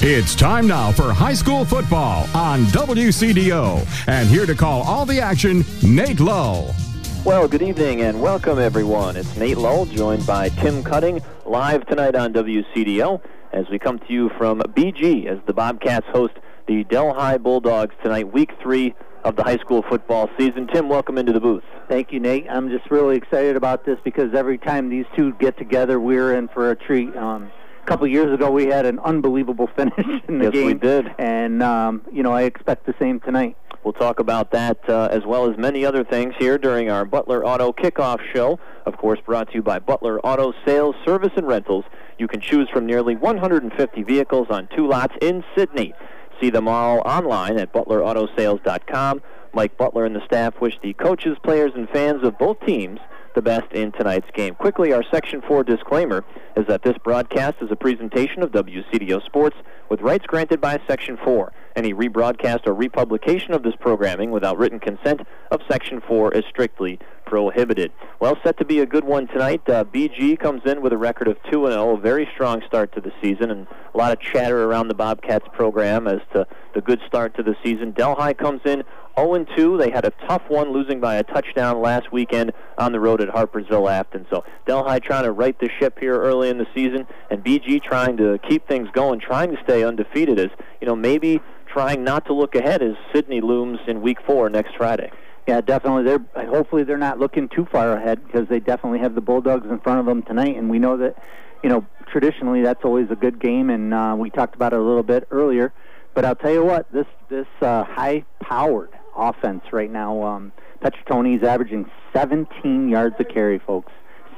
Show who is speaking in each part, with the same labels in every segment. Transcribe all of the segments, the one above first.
Speaker 1: It's time now for high school football on WCDO. And here to call all the action, Nate Lull.
Speaker 2: Well, good evening and welcome, everyone. It's Nate Lull, joined by Tim Cutting, live tonight on WCDO as we come to you from BG as the Bobcats host the Delhi Bulldogs tonight, week 3 of the high school football season. Tim, welcome into the booth.
Speaker 3: Thank you, Nate. I'm just really excited about this because every time these two get together, we're in for a treat. A couple years ago, we had an unbelievable finish in the game.
Speaker 2: Yes, we did.
Speaker 3: And, I expect the same tonight.
Speaker 2: We'll talk about that as well as many other things here during our Butler Auto Kickoff Show. Of course, brought to you by Butler Auto Sales, Service, and Rentals. You can choose from nearly 150 vehicles on 2 lots in Sydney. See them all online at butleраutosales.com. Mike Butler and the staff wish the coaches, players, and fans of both teams the best in tonight's game. Quickly, our Section 4 disclaimer is that this broadcast is a presentation of WCDO Sports with rights granted by Section 4. Any rebroadcast or republication of this programming without written consent of Section 4 is strictly prohibited. Well, set to be a good one tonight. BG comes in with a record of 2-0, a very strong start to the season, and a lot of chatter around the Bobcats program as to the good start to the season. Delhi comes in 0-2. They had a tough one, losing by a touchdown last weekend on the road at Harpersville Afton. So Delhi trying to right the ship here early in the season, and BG trying to keep things going, trying to stay undefeated as, maybe trying not to look ahead as Sydney looms in week 4 next Friday.
Speaker 3: Yeah, definitely. Hopefully they're not looking too far ahead because they definitely have the Bulldogs in front of them tonight, and we know that, traditionally that's always a good game, and we talked about it a little bit earlier. But I'll tell you what, this high-powered offense right now, Petrotoni's averaging 17 yards a carry, folks.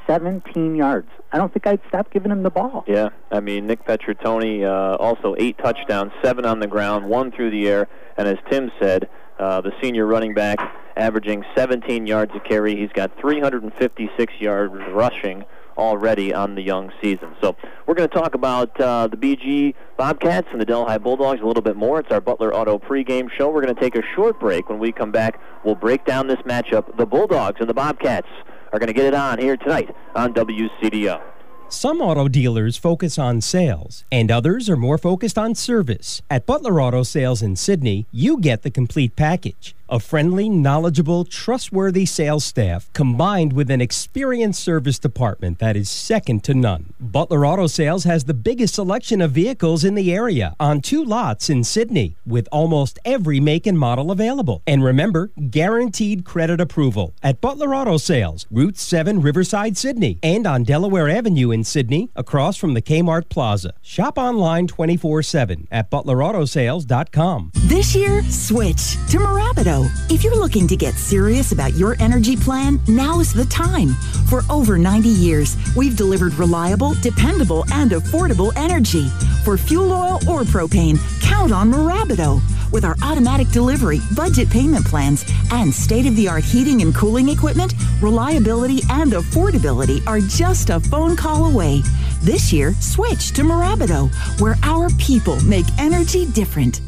Speaker 3: 17 yards. I don't think I'd stop giving him the ball.
Speaker 2: Yeah, Nick Petrotoni also 8 touchdowns, 7 on the ground, 1 through the air, and as Tim said, the senior running back averaging 17 yards a carry. He's got 356 yards rushing already on the young season. So we're going to talk about the BG Bobcats and the Delhi Bulldogs a little bit more. It's our Butler Auto pregame show. We're going to take a short break. When we come back, we'll break down this matchup. The Bulldogs and the Bobcats are going to get it on here tonight on WCDO.
Speaker 4: Some auto dealers focus on sales, and others are more focused on service. At Butler Auto Sales in Sydney, you get the complete package. A friendly, knowledgeable, trustworthy sales staff combined with an experienced service department that is second to none. Butler Auto Sales has the biggest selection of vehicles in the area on 2 lots in Sydney with almost every make and model available. And remember, guaranteed credit approval at Butler Auto Sales, Route 7 Riverside, Sydney, and on Delaware Avenue in Sydney across from the Kmart Plaza. Shop online 24/7 at butleраutosales.com.
Speaker 5: This year, switch to Mirabido. If you're looking to get serious about your energy plan, now is the time. For over 90 years, we've delivered reliable, dependable, and affordable energy. For fuel oil or propane, count on Mirabido. With our automatic delivery, budget payment plans, and state-of-the-art heating and cooling equipment, reliability and affordability are just a phone call away. This year, switch to Mirabido, where our people make energy different.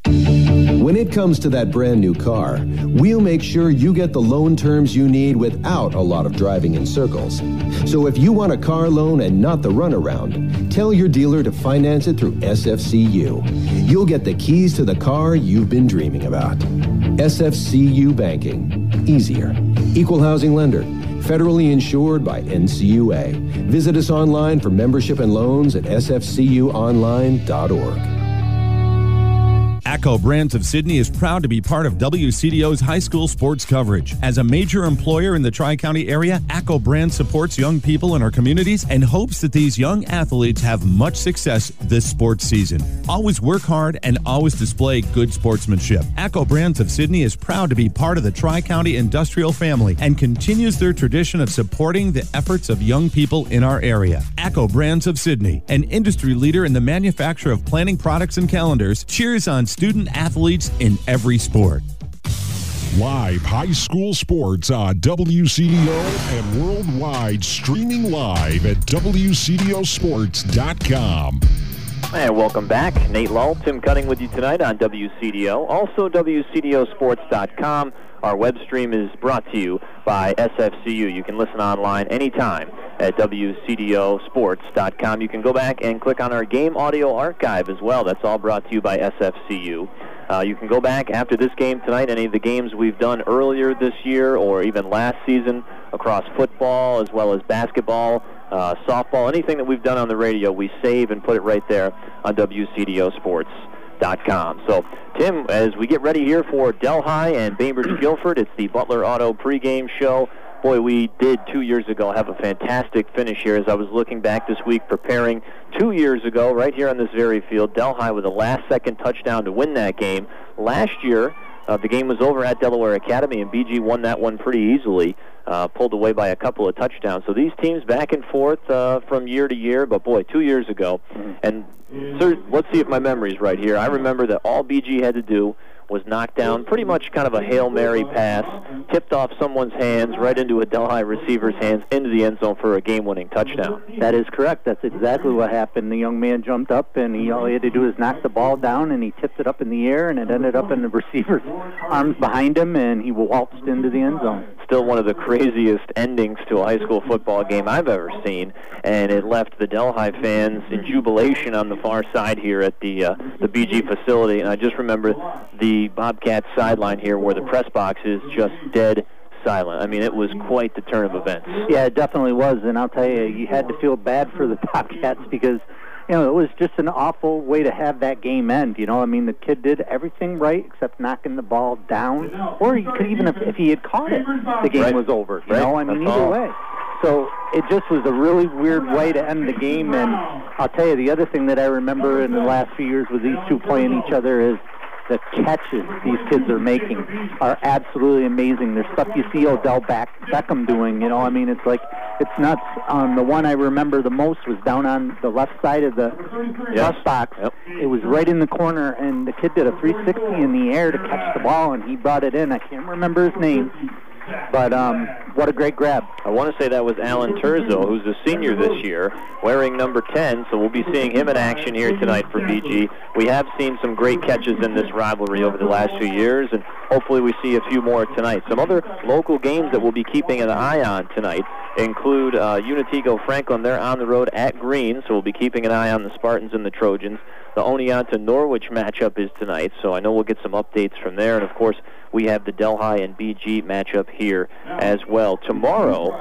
Speaker 6: When it comes to that brand new car, we'll make sure you get the loan terms you need without a lot of driving in circles. So if you want a car loan and not the runaround, tell your dealer to finance it through SFCU. You'll get the keys to the car you've been dreaming about. SFCU Banking. Easier. Equal housing lender. Federally insured by NCUA. Visit us online for membership and loans at sfcuonline.org.
Speaker 7: ACCO Brands of Sydney is proud to be part of WCDO's high school sports coverage. As a major employer in the Tri-County area, ACCO Brands supports young people in our communities and hopes that these young athletes have much success this sports season. Always work hard and always display good sportsmanship. ACCO Brands of Sydney is proud to be part of the Tri-County industrial family and continues their tradition of supporting the efforts of young people in our area. ACCO Brands of Sydney, an industry leader in the manufacture of planning products and calendars, cheers on student athletes in every sport.
Speaker 8: Live high school sports on WCDO and worldwide, streaming live at WCDOsports.com.
Speaker 2: And welcome back. Nate Lull, Tim Cutting with you tonight on WCDO. Also WCDOsports.com. Our web stream is brought to you by SFCU. You can listen online anytime at WCDOsports.com. You can go back and click on our game audio archive as well. That's all brought to you by SFCU. You can go back after this game tonight, any of the games we've done earlier this year or even last season across football as well as basketball, softball, anything that we've done on the radio, we save and put it right there on WCDOsports.com. So, Tim, as we get ready here for Delhi and Bainbridge Guilford, it's the Butler Auto pregame show. Boy, we did 2 years ago have a fantastic finish here. As I was looking back this week preparing 2 years ago, right here on this very field, Delhi with a last-second touchdown to win that game. Last year, the game was over at Delaware Academy, and BG won that one pretty easily, pulled away by a couple of touchdowns. So these teams back and forth from year to year, but boy, 2 years ago. And sir, let's see if my memory's right here. I remember that all BG had to do was knocked down pretty much kind of a Hail Mary pass, tipped off someone's hands right into a Delhi receiver's hands into the end zone for a game-winning touchdown.
Speaker 3: That is correct. That's exactly what happened. The young man jumped up, and all he had to do was knock the ball down, and he tipped it up in the air, and it ended up in the receiver's arms behind him, and he waltzed into the end zone.
Speaker 2: Still one of the craziest endings to a high school football game I've ever seen, and it left the Delhi fans in jubilation on the far side here at the BG facility. And I just remember the Bobcats sideline here where the press box is just dead silent. I mean, it was quite the turn of events.
Speaker 3: Yeah, it definitely was, and I'll tell you, you had to feel bad for the Bobcats because, you know, it was just an awful way to have that game end. You know, I mean, the kid did everything right except knocking the ball down, or he could even, if he had caught it, the game was over. You know, I mean, either way. So it just was a really weird way to end the game, and I'll tell you, the other thing that I remember in the last few years with these two playing each other is the catches these kids are making are absolutely amazing. There's stuff you see Odell Beckham doing, you know. I mean, it's like, it's nuts. The one I remember the most was down on the left side of the press box. Yep. It was right in the corner, and the kid did a 360 in the air to catch the ball, and he brought it in. I can't remember his name. But what a great grab.
Speaker 2: I want to say that was Alan Terzo, who's a senior this year, wearing number 10, so we'll be seeing him in action here tonight for BG. We have seen some great catches in this rivalry over the last few years, and hopefully we see a few more tonight. Some other local games that we'll be keeping an eye on tonight include Unitigo Franklin. They're on the road at Green, so we'll be keeping an eye on the Spartans and the Trojans. The Oneonta-Norwich matchup is tonight, so I know we'll get some updates from there. And, of course, we have the Delhi and BG matchup here as well. Tomorrow,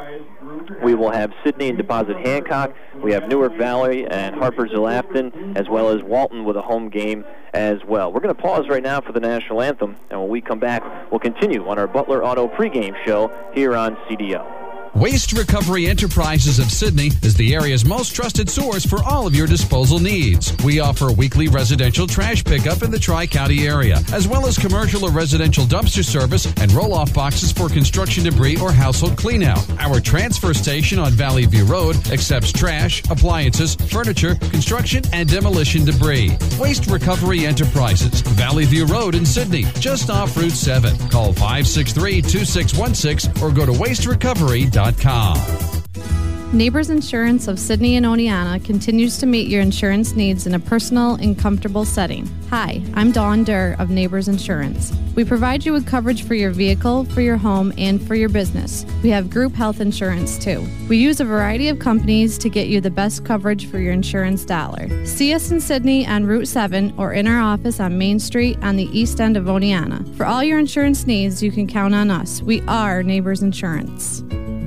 Speaker 2: we will have Sidney and Deposit Hancock. We have Newark Valley and Harpersville Afton, as well as Walton with a home game as well. We're going to pause right now for the national anthem, and when we come back, we'll continue on our Butler Auto pregame show here on CDO.
Speaker 9: Waste Recovery Enterprises of Sidney is the area's most trusted source for all of your disposal needs. We offer weekly residential trash pickup in the Tri-County area, as well as commercial or residential dumpster service and roll-off boxes for construction debris or household cleanout. Our transfer station on Valley View Road accepts trash, appliances, furniture, construction, and demolition debris. Waste Recovery Enterprises, Valley View Road in Sidney, just off Route 7. Call 563-2616 or go to wasterecovery.com.
Speaker 10: Neighbors Insurance of Sidney and Oneonta continues to meet your insurance needs in a personal and comfortable setting. Hi, I'm Dawn Durr of Neighbors Insurance. We provide you with coverage for your vehicle, for your home, and for your business. We have group health insurance too. We use a variety of companies to get you the best coverage for your insurance dollar. See us in Sidney on Route 7 or in our office on Main Street on the east end of Oneonta. For all your insurance needs, you can count on us. We are Neighbors Insurance.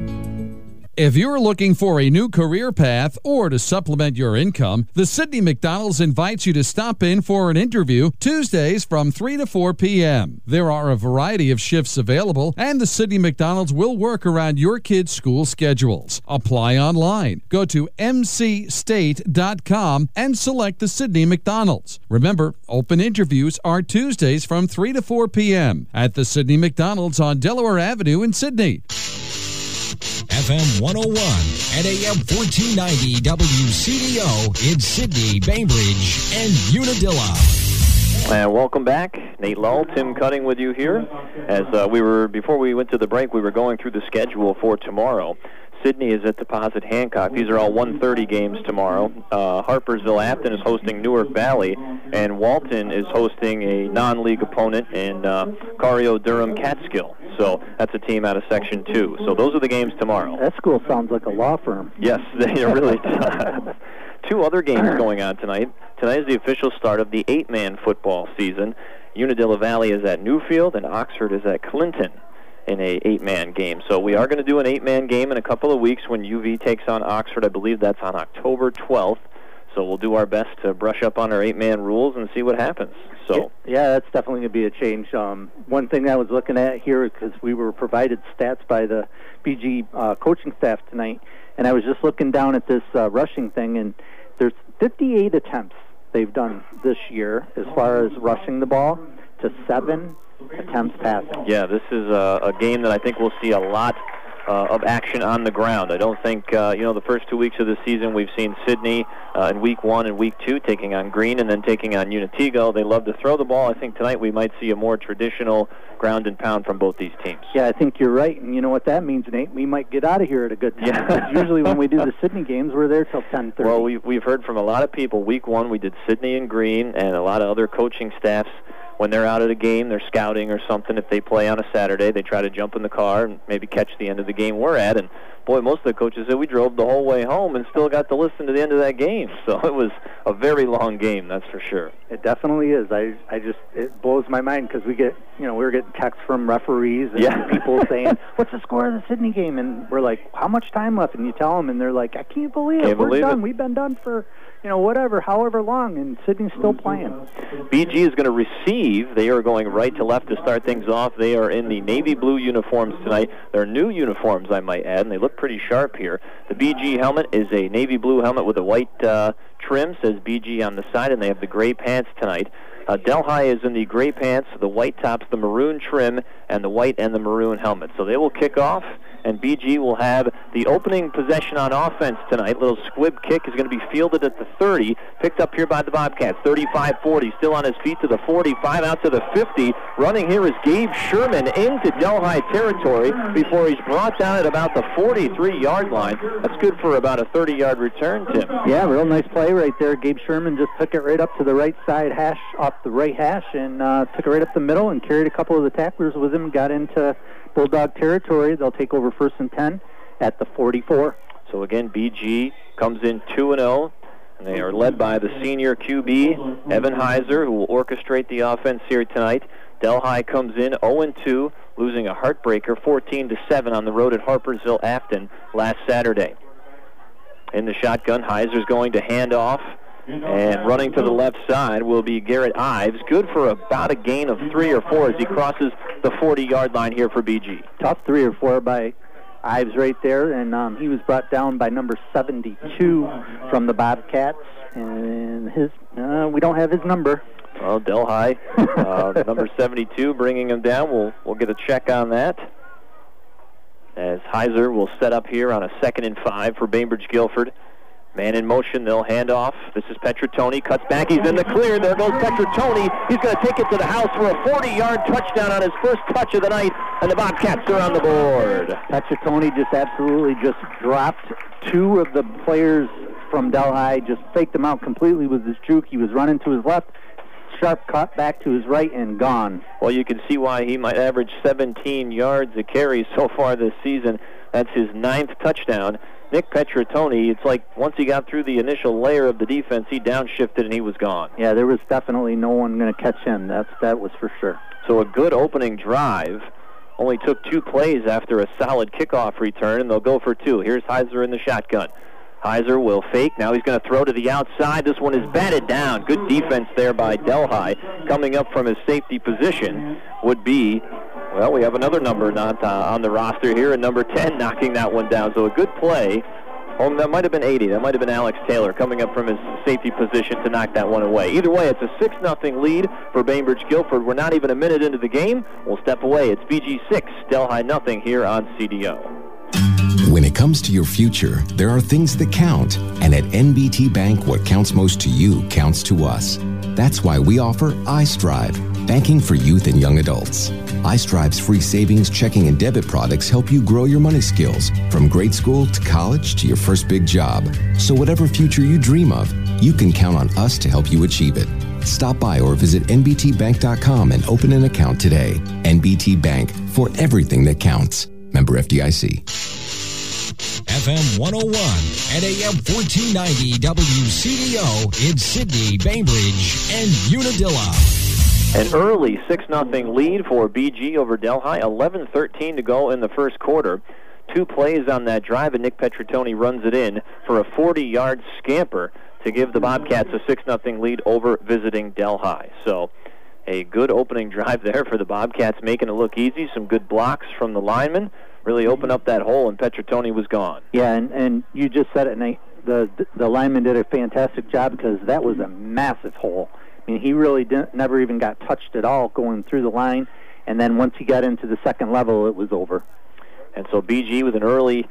Speaker 9: If you're looking for a new career path or to supplement your income, the Sidney McDonald's invites you to stop in for an interview Tuesdays from 3 to 4 p.m. There are a variety of shifts available, and the Sidney McDonald's will work around your kids' school schedules. Apply online. Go to mcstate.com and select the Sidney McDonald's. Remember, open interviews are Tuesdays from 3 to 4 p.m. at the Sidney McDonald's on Delaware Avenue in Sidney.
Speaker 11: FM 101 and AM 1490 WCDO in Sidney, Bainbridge, and Unadilla.
Speaker 2: And welcome back. Nate Lull, Tim Cutting with you here. As before we went to the break, we were going through the schedule for tomorrow. Sidney is at Deposit Hancock. These are all 1:30 games tomorrow. Harpersville Afton is hosting Newark Valley, and Walton is hosting a non-league opponent in Cario Durham Catskill. So that's a team out of Section 2. So those are the games tomorrow.
Speaker 3: That school sounds like a law firm.
Speaker 2: Yes, they really do. Two other games going on tonight. Tonight is the official start of the 8-man football season. Unadilla Valley is at Newfield, and Oxford is at Clinton in a 8-man game. So we are going to do an 8-man game in a couple of weeks when UV takes on Oxford. I believe that's on October 12th. So we'll do our best to brush up on our 8-man rules and see what happens. So
Speaker 3: yeah, that's definitely going to be a change. One thing I was looking at here, because we were provided stats by the BG coaching staff tonight, and I was just looking down at this rushing thing, and there's 58 attempts they've done this year as far as rushing the ball to 7 attempts passing.
Speaker 2: Yeah, this is a game that I think we'll see a lot of action on the ground. I don't think, the first 2 weeks of the season we've seen Sidney in week 1 and week 2 taking on Green and then taking on Unitigo. They love to throw the ball. I think tonight we might see a more traditional ground and pound from both these teams.
Speaker 3: Yeah, I think you're right. And you know what that means, Nate? We might get out of here at a good time. Yeah. Usually when we do the Sidney games, we're there till 10:30.
Speaker 2: Well, we've heard from a lot of people. Week 1 we did Sidney and Green, and a lot of other coaching staffs. When they're out at a game, they're scouting or something. If they play on a Saturday, they try to jump in the car and maybe catch the end of the game we're at. And, boy, most of the coaches said we drove the whole way home and still got to listen to the end of that game. So it was a very long game, that's for sure.
Speaker 3: It definitely is. It blows my mind because we were getting texts from referees and people saying, what's the score of the Sidney game? And we're like, how much time left? And you tell them, and they're like, I can't believe it. We're done. We've been done for however long, and Sidney's still playing.
Speaker 2: BG is going to receive. They are going right to left to start things off. They are in the navy blue uniforms tonight. They're new uniforms, I might add, and they look pretty sharp here. The BG helmet is a navy blue helmet with a white trim, says BG on the side, and they have the gray pants tonight. Delhi is in the gray pants, the white tops, the maroon trim, and the white and the maroon helmet. So they will kick off, and BG will have the opening possession on offense tonight. Little squib kick is going to be fielded at the 30, picked up here by the Bobcats. 35-40, still on his feet to the 45, out to the 50. Running here is Gabe Sherman into Delhi territory before he's brought down at about the 43-yard line. That's good for about a 30-yard return, Tim.
Speaker 3: Yeah, real nice play right there. Gabe Sherman just took it right up to the right side hash, off the right hash, and took it right up the middle and carried a couple of the tacklers with him, got into Bulldog territory. They'll take over 1st and 10 at the 44.
Speaker 2: So again, BG comes in 2-0, and they are led by the senior QB, Evan Heiser, who will orchestrate the offense here tonight. Delhi comes in 0-2, losing a heartbreaker 14-7 on the road at Harpersville Afton last Saturday. In the shotgun, Heiser's going to hand off, and running to the left side will be Garrett Ives. Good for about a gain of 3 or 4 as he crosses the 40-yard line here for BG.
Speaker 3: Tough 3 or 4 by Ives right there, and he was brought down by number 72 from the Bobcats, and we don't have his number.
Speaker 2: Well, Delhi, number 72, bringing him down. We'll get a check on that. As Heiser will set up here on a 2nd and 5 for Bainbridge Guilford. Man in motion, they'll hand off. This is Petratoni, cuts back, he's in the clear. There goes Petratoni. He's going to take it to the house for a 40-yard touchdown on his first touch of the night, and the Bobcats are on the board.
Speaker 3: Petratoni just absolutely dropped 2 of the players from Delhi, just faked them out completely with his juke. He was running to his left, sharp cut back to his right, and gone.
Speaker 2: Well, you can see why he might average 17 yards a carry so far this season. That's his 9th touchdown. Nick Petratoni, it's like once he got through the initial layer of the defense, he downshifted and he was gone.
Speaker 3: Yeah, there was definitely no one going to catch him. That was for sure.
Speaker 2: So a good opening drive. Only took 2 plays after a solid kickoff return, and they'll go for 2. Here's Heiser in the shotgun. Heiser will fake. Now he's going to throw to the outside. This one is batted down. Good defense there by Delhi. Coming up from his safety position would be, well, we have another number not on the roster here, and number 10 knocking that one down. So a good play. Oh, that might have been 80. That might have been Alex Taylor coming up from his safety position to knock that one away. Either way, it's a 6-0 lead for Bainbridge Guilford. We're not even a minute into the game. We'll step away. It's BG 6, Delhi nothing here on CDO.
Speaker 12: When it comes to your future, there are things that count. And at NBT Bank, what counts most to you counts to us. That's why we offer iStrive, banking for youth and young adults. iStrive's free savings, checking, and debit products help you grow your money skills from grade school to college to your first big job. So whatever future you dream of, you can count on us to help you achieve it. Stop by or visit nbtbank.com and open an account today. NBT Bank, for everything that counts. Member FDIC.
Speaker 11: FM 101 and AM 1490 WCDO in Sydney, Bainbridge, and Unadilla.
Speaker 2: An early 6-0 lead for BG over Delhi. 11:13 to go in the first quarter. 2 plays on that drive, and Nick Petrotoni runs it in for a 40-yard scamper to give the Bobcats a 6-0 lead over visiting Delhi. So a good opening drive there for the Bobcats, making it look easy. Some good blocks from the linemen. Really opened up that hole, and Petrotoni was gone.
Speaker 3: Yeah, and you just said it, Nate. The lineman did a fantastic job because that was a massive hole. I mean, he really never even got touched at all going through the line, and then once he got into the second level, it was over.
Speaker 2: And so BG with an early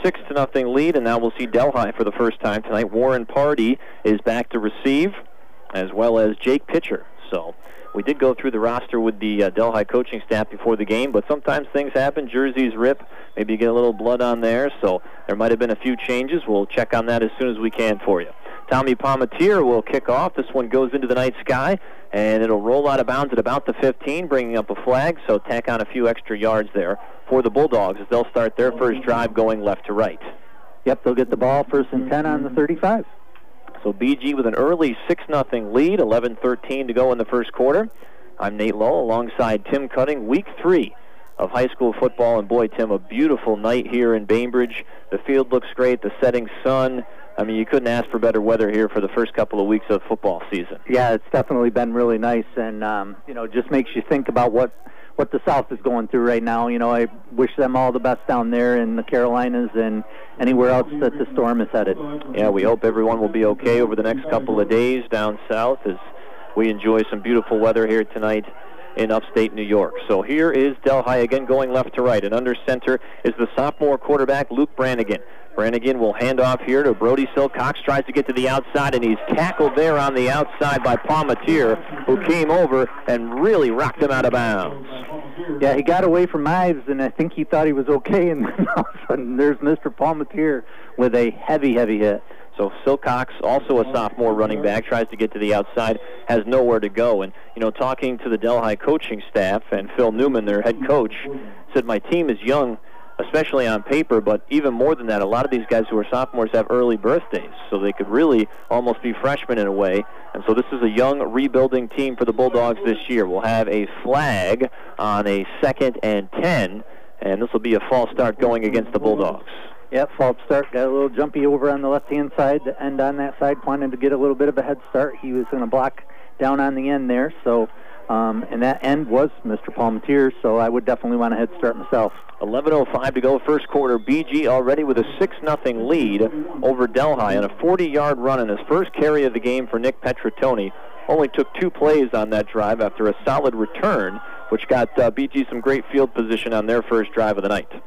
Speaker 2: 6-0 lead, and now we'll see Delhi for the first time tonight. Warren Pardee is back to receive, as well as Jake Pitcher. So we did go through the roster with the Delhi coaching staff before the game, but sometimes things happen. Jerseys rip. Maybe you get a little blood on there, so there might have been a few changes. We'll check on that as soon as we can for you. Tommy Palmatier will kick off. This one goes into the night sky, and it'll roll out of bounds at about the 15, bringing up a flag, so tack on a few extra yards there for the Bulldogs as they'll start their first drive going left to right.
Speaker 3: Yep, they'll get the ball 1st and 10 on the 35.
Speaker 2: So BG with an early 6-0 lead, 11:13 to go in the first quarter. I'm Nate Lowe alongside Tim Cutting. Week 3 of high school football, and boy, Tim, a beautiful night here in Bainbridge. The field looks great, the setting sun. I mean, you couldn't ask for better weather here for the first couple of weeks of football season.
Speaker 3: Yeah, it's definitely been really nice, and just makes you think about what the South is going through right now. You know, I wish them all the best down there in the Carolinas and anywhere else that the storm is headed.
Speaker 2: Yeah, we hope everyone will be okay over the next couple of days down south as we enjoy some beautiful weather here tonight in upstate New York. So here is Delhi again going left to right, and under center is the sophomore quarterback Luke Brannigan. Brannigan will hand off here to Brody Silcox, tries to get to the outside, and he's tackled there on the outside by Palmatier, who came over and really rocked him out of bounds.
Speaker 3: Yeah, he got away from Ives, and I think he thought he was okay, and then all of a sudden there's Mr. Palmatier with a heavy, heavy hit.
Speaker 2: So Silcox, also a sophomore running back, tries to get to the outside, has nowhere to go. And, talking to the Delhi coaching staff, and Phil Newman, their head coach, said, my team is young, especially on paper, but even more than that, a lot of these guys who are sophomores have early birthdays, so they could really almost be freshmen in a way. And so this is a young, rebuilding team for the Bulldogs this year. We'll have a flag on a 2nd and 10, and this will be a false start going against the Bulldogs.
Speaker 3: Yep, false start. Got a little jumpy over on the left-hand side, the end on that side, wanted to get a little bit of a head start. He was going to block down on the end there, so and that end was Mr. Palmatier, so I would definitely want a head start myself.
Speaker 2: 11:05 to go, first quarter. BG already with a 6-0 lead over Delhi on a 40-yard run in his first carry of the game for Nick Petrotoni. Only took 2 plays on that drive after a solid return, which got BG some great field position on their first drive of the night.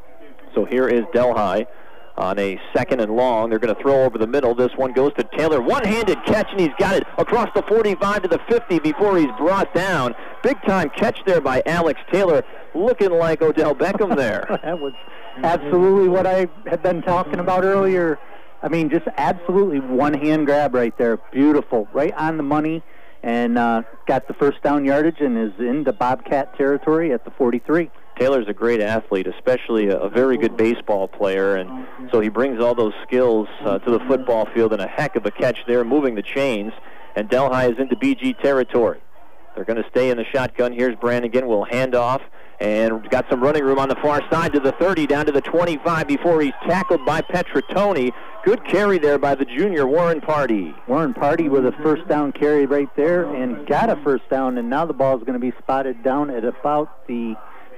Speaker 2: So here is Delhi on a 2nd and long. They're going to throw over the middle. This one goes to Taylor. One-handed catch, and he's got it across the 45 to the 50 before he's brought down. Big-time catch there by Alex Taylor, looking like Odell Beckham there.
Speaker 3: That was absolutely what I had been talking about earlier. I mean, just absolutely one-hand grab right there. Beautiful. Right on the money, and got the first down yardage and is into Bobcat territory at the 43.
Speaker 2: Taylor's a great athlete, especially a very good baseball player, and so he brings all those skills to the football field, and a heck of a catch there, moving the chains, and Delhi is into BG territory. They're going to stay in the shotgun. Here's Brannigan, will hand off, and got some running room on the far side to the 30, down to the 25 before he's tackled by Petrotoni. Good carry there by the junior Warren Pardee.
Speaker 3: Warren Pardee with a first down carry right there, and got a first down, and now the ball is going to be spotted down at about the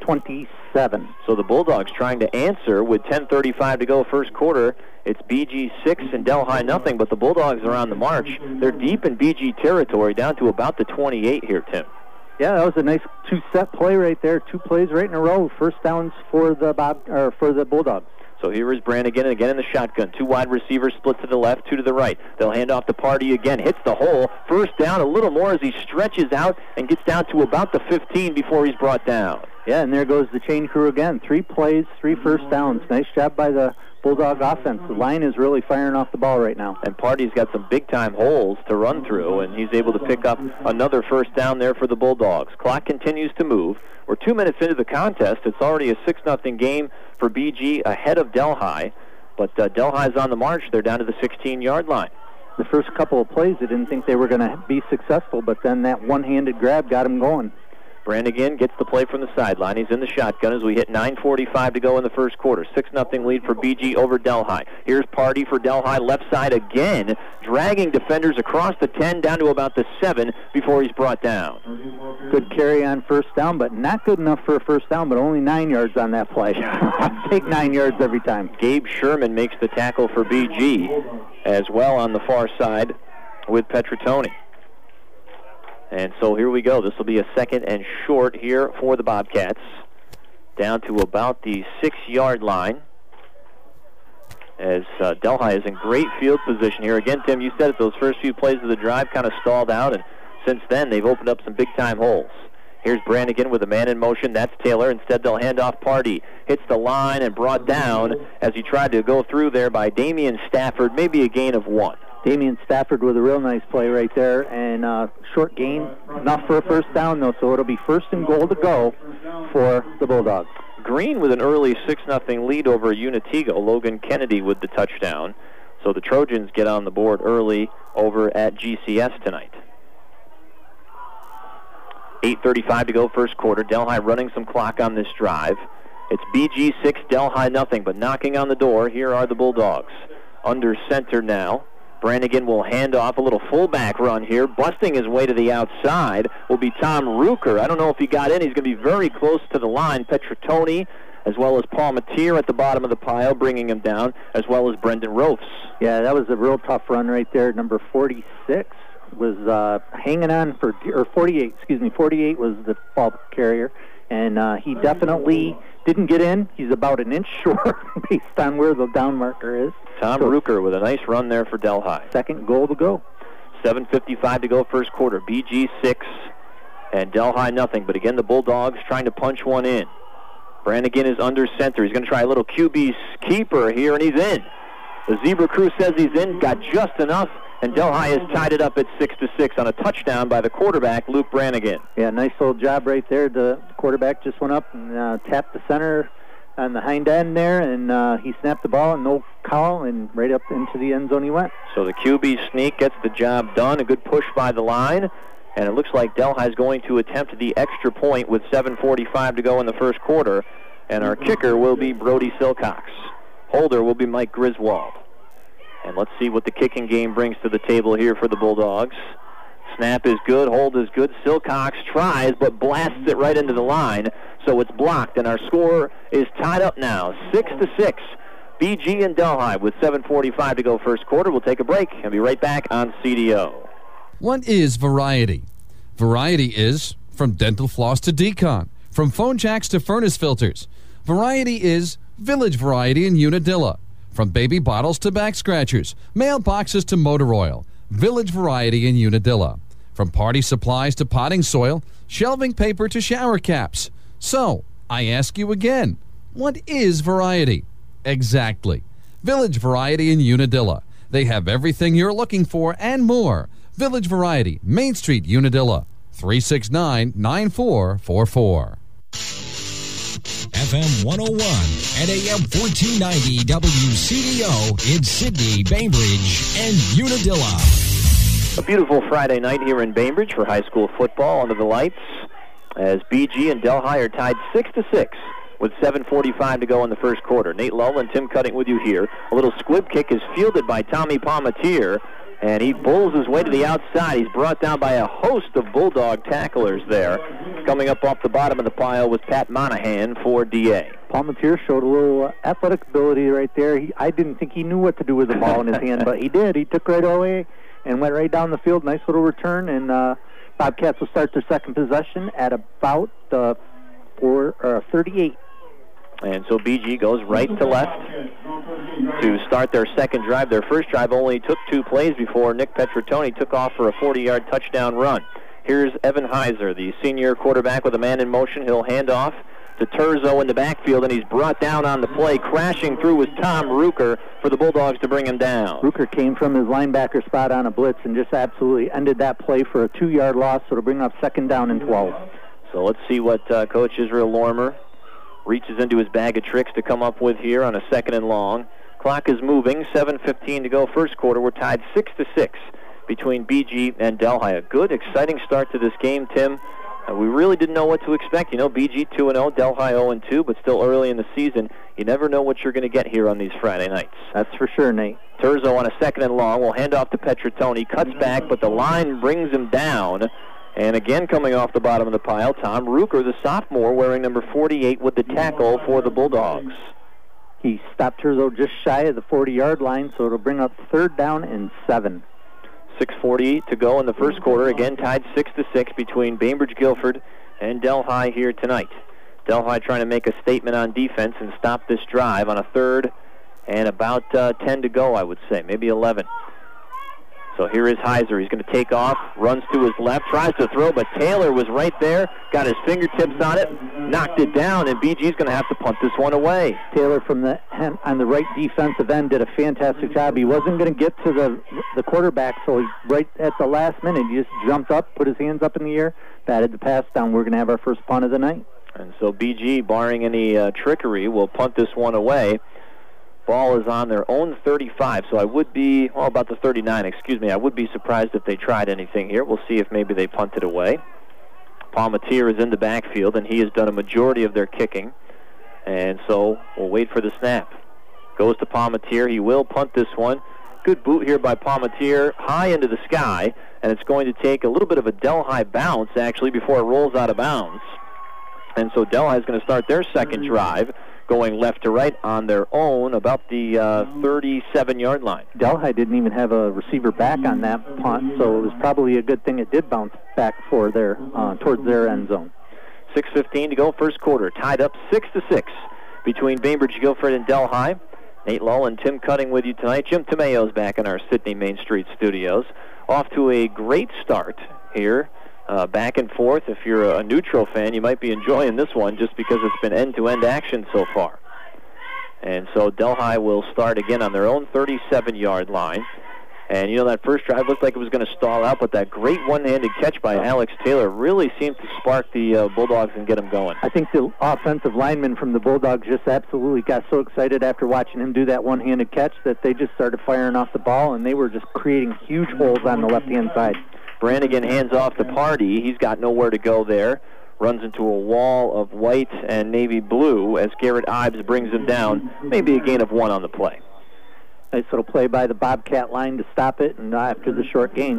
Speaker 3: 27.
Speaker 2: So the Bulldogs trying to answer with 10:35 to go first quarter. It's BG 6 and Delhi nothing, but the Bulldogs are on the march. They're deep in BG territory, down to about the 28 here, Tim.
Speaker 3: Yeah, that was a nice 2-set play right there. 2 plays right in a row. First downs for the Bulldogs.
Speaker 2: So here is Brannigan again in the shotgun. 2 wide receivers split to the left, 2 to the right. They'll hand off to Party again. Hits the hole. First down, a little more as he stretches out and gets down to about the 15 before he's brought down.
Speaker 3: Yeah, and there goes the chain crew again. 3 plays, 3 first downs. Nice job by the Bulldog offense. The line is really firing off the ball right now.
Speaker 2: And Party's got some big-time holes to run through, and he's able to pick up another first down there for the Bulldogs. Clock continues to move. We're 2 minutes into the contest. It's already a 6-0 game for BG ahead of Delhi, but Delhi's on the march. They're down to the 16-yard line.
Speaker 3: The first couple of plays, they didn't think they were going to be successful, but then that one-handed grab got him going.
Speaker 2: Brannigan gets the play from the sideline. He's in the shotgun as we hit 9:45 to go in the first quarter. 6-0 lead for BG over Delhi. Here's Party for Delhi, left side again, dragging defenders across the 10 down to about the 7 before he's brought down.
Speaker 3: Good carry on first down, but not good enough for a first down, but only 9 yards on that play. Take 9 yards every time.
Speaker 2: Gabe Sherman makes the tackle for BG as well on the far side with Petratoni. And so here we go. This will be a 2nd and short here for the Bobcats. Down to about the 6-yard line. As Delhi is in great field position here. Again, Tim, you said it, those first few plays of the drive kind of stalled out, and since then they've opened up some big-time holes. Here's Brannigan with a man in motion. That's Taylor. Instead, they'll hand off Party. Hits the line and brought down as he tried to go through there by Damian Stafford. Maybe a gain of 1.
Speaker 3: Damian Stafford with a real nice play right there, and short gain, enough for a first down, though, so it'll be 1st and goal to go for the Bulldogs.
Speaker 2: Green with an early 6-0 lead over Unitigo. Logan Kennedy with the touchdown. So the Trojans get on the board early over at GCS tonight. 8:35 to go first quarter. Delhi running some clock on this drive. It's BG 6, Delhi nothing, but knocking on the door, here are the Bulldogs. Under center now. Brannigan will hand off a little fullback run here. Busting his way to the outside will be Tom Ruker. I don't know if he got in. He's going to be very close to the line. Petratoni, as well as Paul Mateer at the bottom of the pile, bringing him down, as well as Brendan Rofes.
Speaker 3: Yeah, that was a real tough run right there. Number 46 was hanging on for, or 48, excuse me, 48 was the ball carrier. And he definitely didn't get in. He's about an inch short based on where the down marker is.
Speaker 2: Tom Ruker with a nice run there for Delhi.
Speaker 3: 2nd goal to go.
Speaker 2: 7:55 to go first quarter. BG 6 and Delhi nothing. But again, the Bulldogs trying to punch one in. Brannigan is under center. He's going to try a little QB keeper here, and he's in. The Zebra crew says he's in, got just enough, and Delhi has tied it up at 6-6 on a touchdown by the quarterback, Luke Brannigan.
Speaker 3: Yeah, nice little job right there. The quarterback just went up and tapped the center on the hind end there, and he snapped the ball, and no call, and right up into the end zone he went.
Speaker 2: So the QB sneak gets the job done. A good push by the line, and it looks like Delhi is going to attempt the extra point with 7:45 to go in the first quarter, and our kicker will be Brody Silcox. Holder will be Mike Griswold. And let's see what the kicking game brings to the table here for the Bulldogs. Snap is good, hold is good. Silcox tries, but blasts it right into the line, so it's blocked, and our score is tied up now, 6-6. BG and Delhi with 7:45 to go first quarter. We'll take a break and be right back on CDO.
Speaker 9: What is variety? Variety is from dental floss to decon, from phone jacks to furnace filters. Variety is Village Variety in Unadilla. From baby bottles to back scratchers, mailboxes to motor oil. Village Variety in Unadilla. From party supplies to potting soil, shelving paper to shower caps. So, I ask you again, what is variety? Exactly. Village Variety in Unadilla. They have everything you're looking for and more. Village Variety, Main Street, Unadilla. 369-9444.
Speaker 11: FM 101 and AM 1490 WCDO in Sydney, Bainbridge, and Unadilla.
Speaker 2: A beautiful Friday night here in Bainbridge for high school football under the lights as BG and Delhi are tied 6-6 with 7:45 to go in the first quarter. Nate Lull and Tim Cutting with you here. A little squib kick is fielded by Tommy Palmatier, and he bulls his way to the outside. He's brought down by a host of Bulldog tacklers there. Coming up off the bottom of the pile was Pat Monahan for DA.
Speaker 3: Palmatier showed a little athletic ability right there. I didn't think he knew what to do with the ball in his hand, but he did. He took right away and went right down the field. Nice little return, and Bobcats will start their second possession at about 38.
Speaker 2: And so BG goes right to left to start their second drive. Their first drive only took 2 plays before Nick Petrotoni took off for a 40-yard touchdown run. Here's Evan Heiser, the senior quarterback with a man in motion. He'll hand off to Turzo in the backfield, and he's brought down on the play. Crashing through was Tom Ruker for the Bulldogs to bring him down.
Speaker 3: Ruker came from his linebacker spot on a blitz and just absolutely ended that play for a 2-yard loss, so it'll bring up 2nd down and 12.
Speaker 2: So let's see what Coach Israel Lormer reaches into his bag of tricks to come up with here on a 2nd and long. Clock is moving, 7:15 to go first quarter. We're tied 6-6 between BG and Delhi. A good, exciting start to this game, Tim. We really didn't know what to expect. You know, BG 2-0, Delhi 0-2, but still early in the season. You never know what you're going to get here on these Friday nights.
Speaker 3: That's for sure, Nate.
Speaker 2: Turzo on a 2nd and long will hand off to Petrotoni. Cuts back, but the line brings him down. And again, coming off the bottom of the pile, Tom Ruker, the sophomore, wearing number 48 with the tackle for the Bulldogs.
Speaker 3: He stopped Turzo just shy of the 40-yard line, so it'll bring up 3rd down and 7.
Speaker 2: 6:40 to go in the first quarter. Again, tied 6-6 between Bainbridge Guilford and Delhi here tonight. Delhi trying to make a statement on defense and stop this drive on a 3rd and about 10 to go, I would say, maybe 11. So here is Heiser. He's going to take off, runs to his left, tries to throw, but Taylor was right there, got his fingertips on it, knocked it down, and BG's going to have to punt this one away.
Speaker 3: Taylor from on the right defensive end did a fantastic job. He wasn't going to get to the quarterback, so he, right at the last minute, he just jumped up, put his hands up in the air, batted the pass down. We're going to have our first punt of the night.
Speaker 2: And so BG, barring any trickery, will punt this one away. Ball is on their own 35, so I would be, about the 39, excuse me. I would be surprised if they tried anything here. We'll see if maybe they punted away. Palmatier is in the backfield, and he has done a majority of their kicking. And so we'll wait for the snap. Goes to Palmatier. He will punt this one. Good boot here by Palmatier, high into the sky, and it's going to take a little bit of a Delhi bounce, actually, before it rolls out of bounds. And so Delhi is going to start their second drive, going left to right on their own, about the 37-yard line.
Speaker 3: Delhi didn't even have a receiver back on that punt, so it was probably a good thing it did bounce back for their towards their end zone.
Speaker 2: 6:15 to go, first quarter. Tied up 6-6 between Bainbridge Guilford and Delhi. Nate Lull and Tim Cutting with you tonight. Jim Tomeo's back in our Sydney Main Street studios. Off to a great start here. Back and forth. If you're a neutral fan, you might be enjoying this one just because it's been end-to-end action so far. And so Delhi will start again on their own 37-yard line. And, you know, that first drive looked like it was going to stall out, but that great one-handed catch by Alex Taylor really seemed to spark the Bulldogs and get them going.
Speaker 3: I think the offensive linemen from the Bulldogs just absolutely got so excited after watching him do that one-handed catch that they just started firing off the ball, and they were just creating huge holes on the left-hand side.
Speaker 2: Brannigan hands off to Party. He's got nowhere to go there. Runs into a wall of white and navy blue as Garrett Ives brings him down. Maybe a gain of 1 on the play.
Speaker 3: Nice little play by the Bobcat line to stop it, and after the short gain.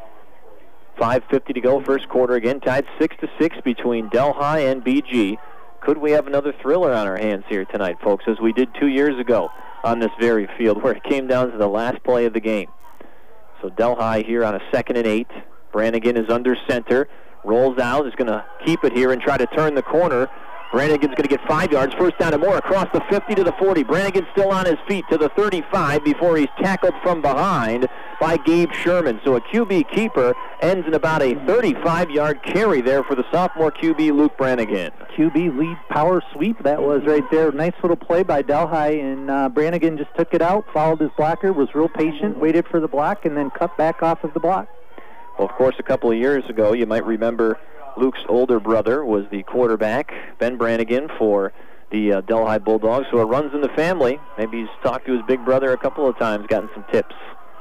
Speaker 2: 5:50 to go, first quarter again. Tied 6-6 between Delhi and BG. Could we have another thriller on our hands here tonight, folks, as we did 2 years ago on this very field where it came down to the last play of the game. So Delhi here on a 2nd and 8. Brannigan is under center. Rolls out, is going to keep it here and try to turn the corner. Brannigan's going to get 5 yards. First down and more across the 50 to the 40. Brannigan still on his feet to the 35 before he's tackled from behind by Gabe Sherman. So a QB keeper ends in about a 35-yard carry there for the sophomore QB, Luke Brannigan.
Speaker 3: QB lead power sweep, that was right there. Nice little play by Delhi, and Brannigan just took it out, followed his blocker, was real patient, waited for the block, and then cut back off of the block.
Speaker 2: Well, of course, a couple of years ago, you might remember Luke's older brother was the quarterback, Ben Brannigan, for the Delhi Bulldogs, so it runs in the family. Maybe he's talked to his big brother a couple of times, gotten some tips.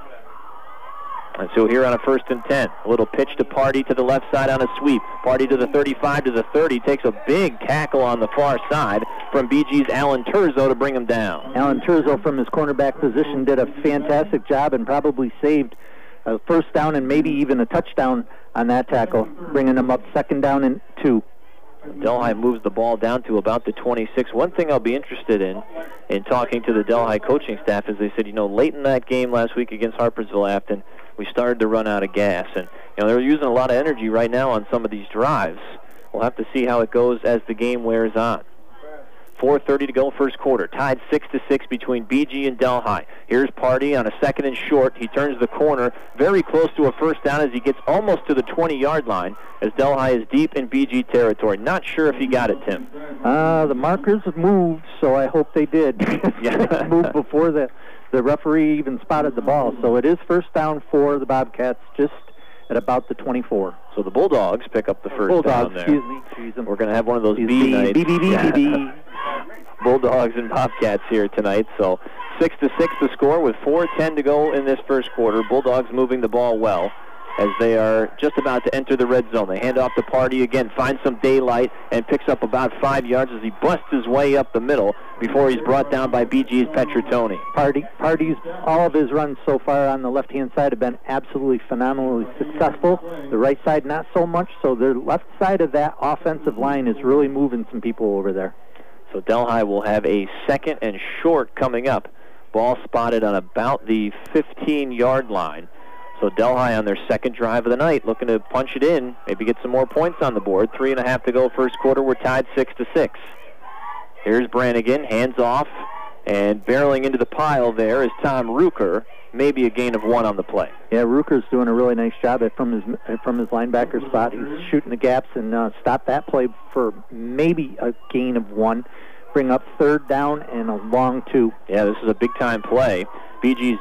Speaker 2: And so here on a 1st and 10, a little pitch to Party to the left side on a sweep. Party to the 35 to the 30, takes a big tackle on the far side from BG's Alan Turzo to bring him down.
Speaker 3: Alan Turzo from his cornerback position did a fantastic job and probably saved a first down and maybe even a touchdown on that tackle, bringing them up 2nd down and 2.
Speaker 2: Delhi moves the ball down to about the 26. One thing I'll be interested in talking to the Delhi coaching staff is they said, you know, late in that game last week against Harpersville-Afton, we started to run out of gas. And, you know, they're using a lot of energy right now on some of these drives. We'll have to see how it goes as the game wears on. 4:30 to go first quarter. Tied 6-6 between BG and Delhi. Here's Party on a second and short. He turns the corner very close to a first down as he gets almost to the 20-yard line as Delhi is deep in BG territory. Not sure if he got it, Tim.
Speaker 3: The markers have moved, so I hope they did.
Speaker 2: Yeah.
Speaker 3: Moved before the referee even spotted the ball. So it is first down for the Bobcats, just at about the 24.
Speaker 2: So the Bulldogs pick up the first down there.
Speaker 3: Excuse me.
Speaker 2: We're going to have one of those B nights. Bulldogs and Bobcats here tonight. So 6-6 the score with 4:10 to go in this first quarter. Bulldogs moving the ball well as they are just about to enter the red zone. They hand off to Party again, finds some daylight, and picks up about 5 yards as he busts his way up the middle before he's brought down by BG's Petratoni.
Speaker 3: Party's, all of his runs so far on the left-hand side have been absolutely phenomenally successful. The right side not so much, so the left side of that offensive line is really moving some people over there.
Speaker 2: So Delhi will have a second and short coming up. Ball spotted on about the 15-yard line. So Delhi on their second drive of the night looking to punch it in, maybe get some more points on the board. 3.5 to go first quarter. We're tied 6-6. Here's Brannigan, hands off, and barreling into the pile there is Tom Ruker. Maybe a gain of 1 on the play.
Speaker 3: Yeah, Ruker's doing a really nice job from his linebacker spot. He's shooting the gaps and stopped that play for maybe a gain of 1. Bring up third down and a long 2.
Speaker 2: Yeah, this is a big-time play. BG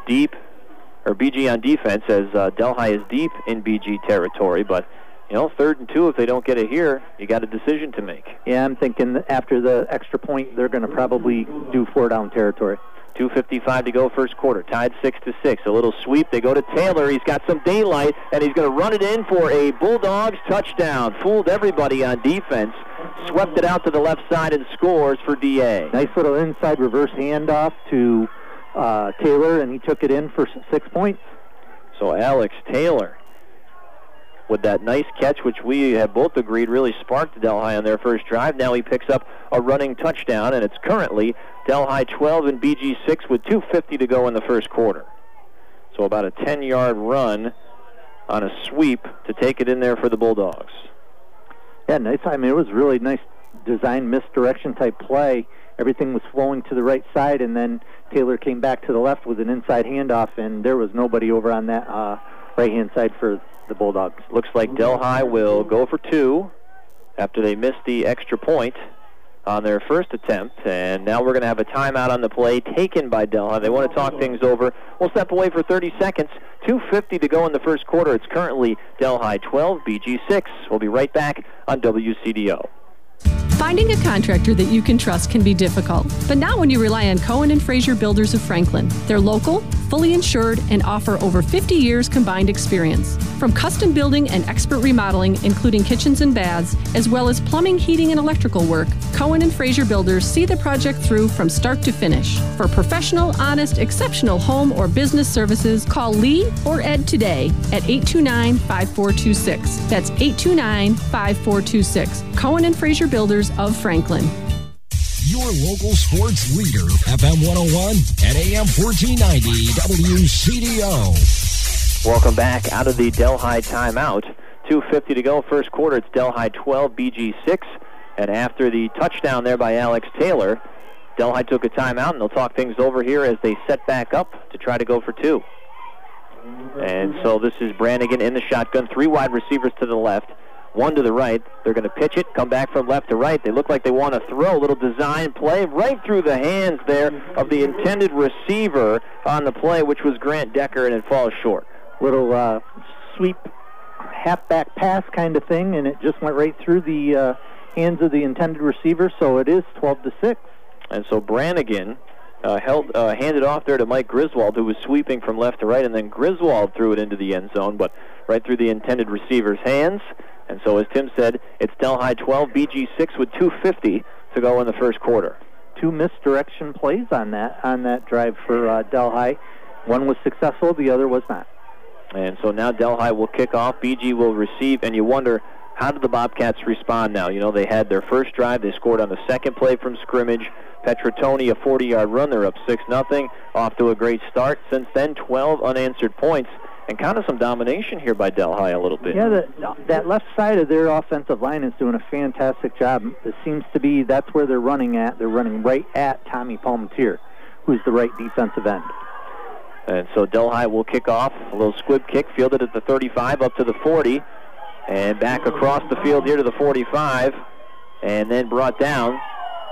Speaker 2: on defense as Delhi is deep in BG territory, but you know, 3rd and 2, if they don't get it here, you got a decision to make.
Speaker 3: Yeah, I'm thinking that after the extra point, they're going to probably do 4-down territory.
Speaker 2: 2:55 to go first quarter. Tied 6-6. A little sweep. They go to Taylor. He's got some daylight, and he's going to run it in for a Bulldogs touchdown. Fooled everybody on defense. Swept it out to the left side and scores for DA.
Speaker 3: Nice little inside reverse handoff to Taylor, and he took it in for 6 points.
Speaker 2: So Alex Taylor with that nice catch, which we have both agreed really sparked Delhi on their first drive. Now he picks up a running touchdown, and it's currently Delhi 12 and BG 6 with 2:50 to go in the first quarter. So about a 10-yard run on a sweep to take it in there for the Bulldogs.
Speaker 3: Yeah, nice. I mean, it was really nice design misdirection type play. Everything was flowing to the right side, and then Taylor came back to the left with an inside handoff, and there was nobody over on that right-hand side for the Bulldogs.
Speaker 2: Looks like Delhi will go for 2 after they missed the extra point on their first attempt, and now we're going to have a timeout on the play taken by Delhi. They want to talk things over. We'll step away for 30 seconds. 2:50 to go in the first quarter. It's currently Delhi 12, BG 6. We'll be right back on WCDO.
Speaker 13: Finding a contractor that you can trust can be difficult, but not when you rely on Cohen & Fraser Builders of Franklin. They're local, fully insured, and offer over 50 years combined experience. From custom building and expert remodeling, including kitchens and baths, as well as plumbing, heating, and electrical work, Cohen & Fraser Builders see the project through from start to finish. For professional, honest, exceptional home or business services, call Lee or Ed today at 829-5426. That's 829-5426. Cohen & Fraser Builders of Franklin.
Speaker 11: Your local sports leader, FM 101 and AM 1490 WCDO.
Speaker 2: Welcome back out of the Delhi timeout. 2:50 to go first quarter. It's Delhi 12, BG 6. And after the touchdown there by Alex Taylor, Delhi took a timeout, and they'll talk things over here as they set back up to try to go for 2. And so this is Brannigan in the shotgun. 3 wide receivers to the left, 1 to the right. They're going to pitch it, come back from left to right. They look like they want to throw. A little design play right through the hands there of the intended receiver on the play, which was Grant Decker, and it falls short.
Speaker 3: Little sweep, halfback pass kind of thing, and it just went right through the hands of the intended receiver, so it is 12-6.
Speaker 2: And so Brannigan handed off there to Mike Griswold, who was sweeping from left to right, and then Griswold threw it into the end zone, but right through the intended receiver's hands. And so, as Tim said, it's Delhi 12, BG 6 with 2:50 to go in the first quarter.
Speaker 3: 2 misdirection plays on that drive for Delhi. One was successful, the other was not.
Speaker 2: And so now Delhi will kick off. BG will receive, and you wonder, how did the Bobcats respond now? You know, they had their first drive. They scored on the second play from scrimmage. Petratoni, a 40-yard run. They're up 6-0, off to a great start. Since then, 12 unanswered points. and kind of some domination here by Delhi a little bit.
Speaker 3: Yeah, that left side of their offensive line is doing a fantastic job. It seems to be that's where they're running at. They're running right at Tommy Palmatier, who's the right defensive end.
Speaker 2: And so Delhi will kick off. A little squib kick, fielded at the 35, up to the 40, and back across the field here to the 45, and then brought down.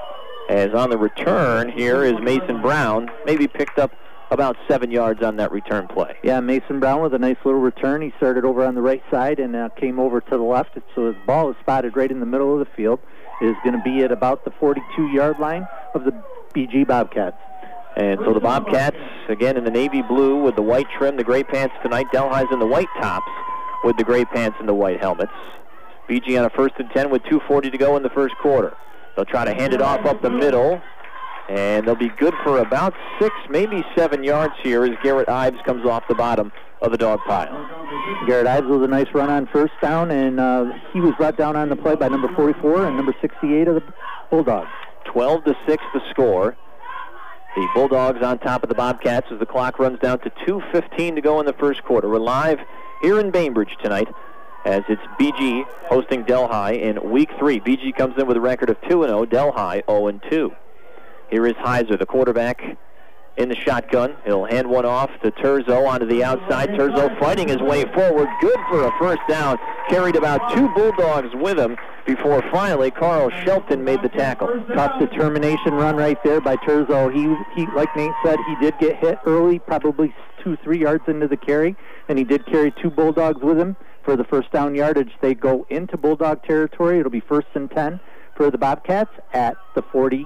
Speaker 2: As on the return here is Mason Brown, maybe picked up about 7 yards on that return play.
Speaker 3: Yeah, Mason Brown with a nice little return. He started over on the right side and came over to the left. So his ball is spotted right in the middle of the field. It is going to be at about the 42-yard line of the BG Bobcats.
Speaker 2: And so the Bobcats, again in the navy blue with the white trim, the gray pants tonight. Delhi's in the white tops with the gray pants and the white helmets. BG on a 1st and 10 with 2:40 to go in the first quarter. They'll try to hand it off up the middle, and they'll be good for about 6, maybe 7 yards here as Garrett Ives comes off the bottom of the dog pile.
Speaker 3: Garrett Ives with a nice run on first down, and he was brought down on the play by number 44 and number 68 of the Bulldogs.
Speaker 2: 12-6 the score. The Bulldogs on top of the Bobcats as the clock runs down to 2:15 to go in the first quarter. We're live here in Bainbridge tonight, as it's BG hosting Delhi in Week 3. BG comes in with a record of 2-0, Delhi 0-2. Here is Heiser, the quarterback, in the shotgun. He'll hand one off to Terzo onto the outside. Terzo fighting his way forward, good for a first down. Carried about 2 Bulldogs with him before finally Carl Shelton made the tackle.
Speaker 3: Tough determination run right there by Terzo. He, like Nate said, he did get hit early, probably 2-3 yards into the carry, and he did carry 2 Bulldogs with him. For the first down yardage, they go into Bulldog territory. It'll be 1st and 10 for the Bobcats at the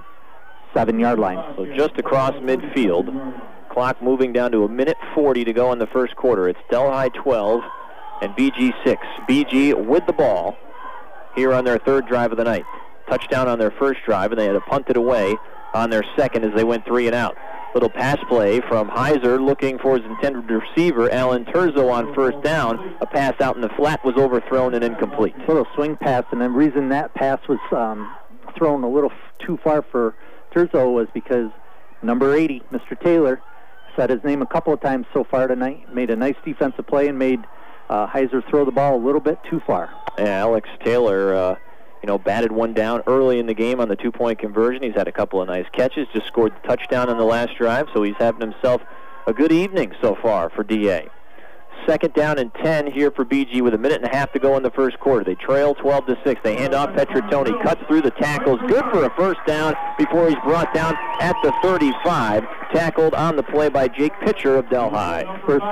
Speaker 3: 47-yard line.
Speaker 2: So just across midfield. Clock moving down to 1:40 to go in the first quarter. It's Delhi 12 and BG 6. BG with the ball here on their 3rd drive of the night. Touchdown on their first drive, and they had to punt it away on their second as they went 3 and out. Little pass play from Heiser looking for his intended receiver, Alan Terzo, on first down. A pass out in the flat was overthrown and incomplete.
Speaker 3: Little swing pass, and the reason that pass was thrown a little too far for Terzo was because number 80, Mr. Taylor, said his name a couple of times so far tonight, made a nice defensive play and made Heiser throw the ball a little bit too far.
Speaker 2: Yeah, Alex Taylor, batted one down early in the game on the 2-point conversion. He's had a couple of nice catches, just scored the touchdown on the last drive, so he's having himself a good evening so far for DA. 2nd down and 10 here for BG with 1.5 minutes to go in the first quarter. They trail 12-6. They hand off Petratoni, cuts through the tackles, good for a first down before he's brought down at the 35. Tackled on the play by Jake Pitcher of Delhi.
Speaker 3: First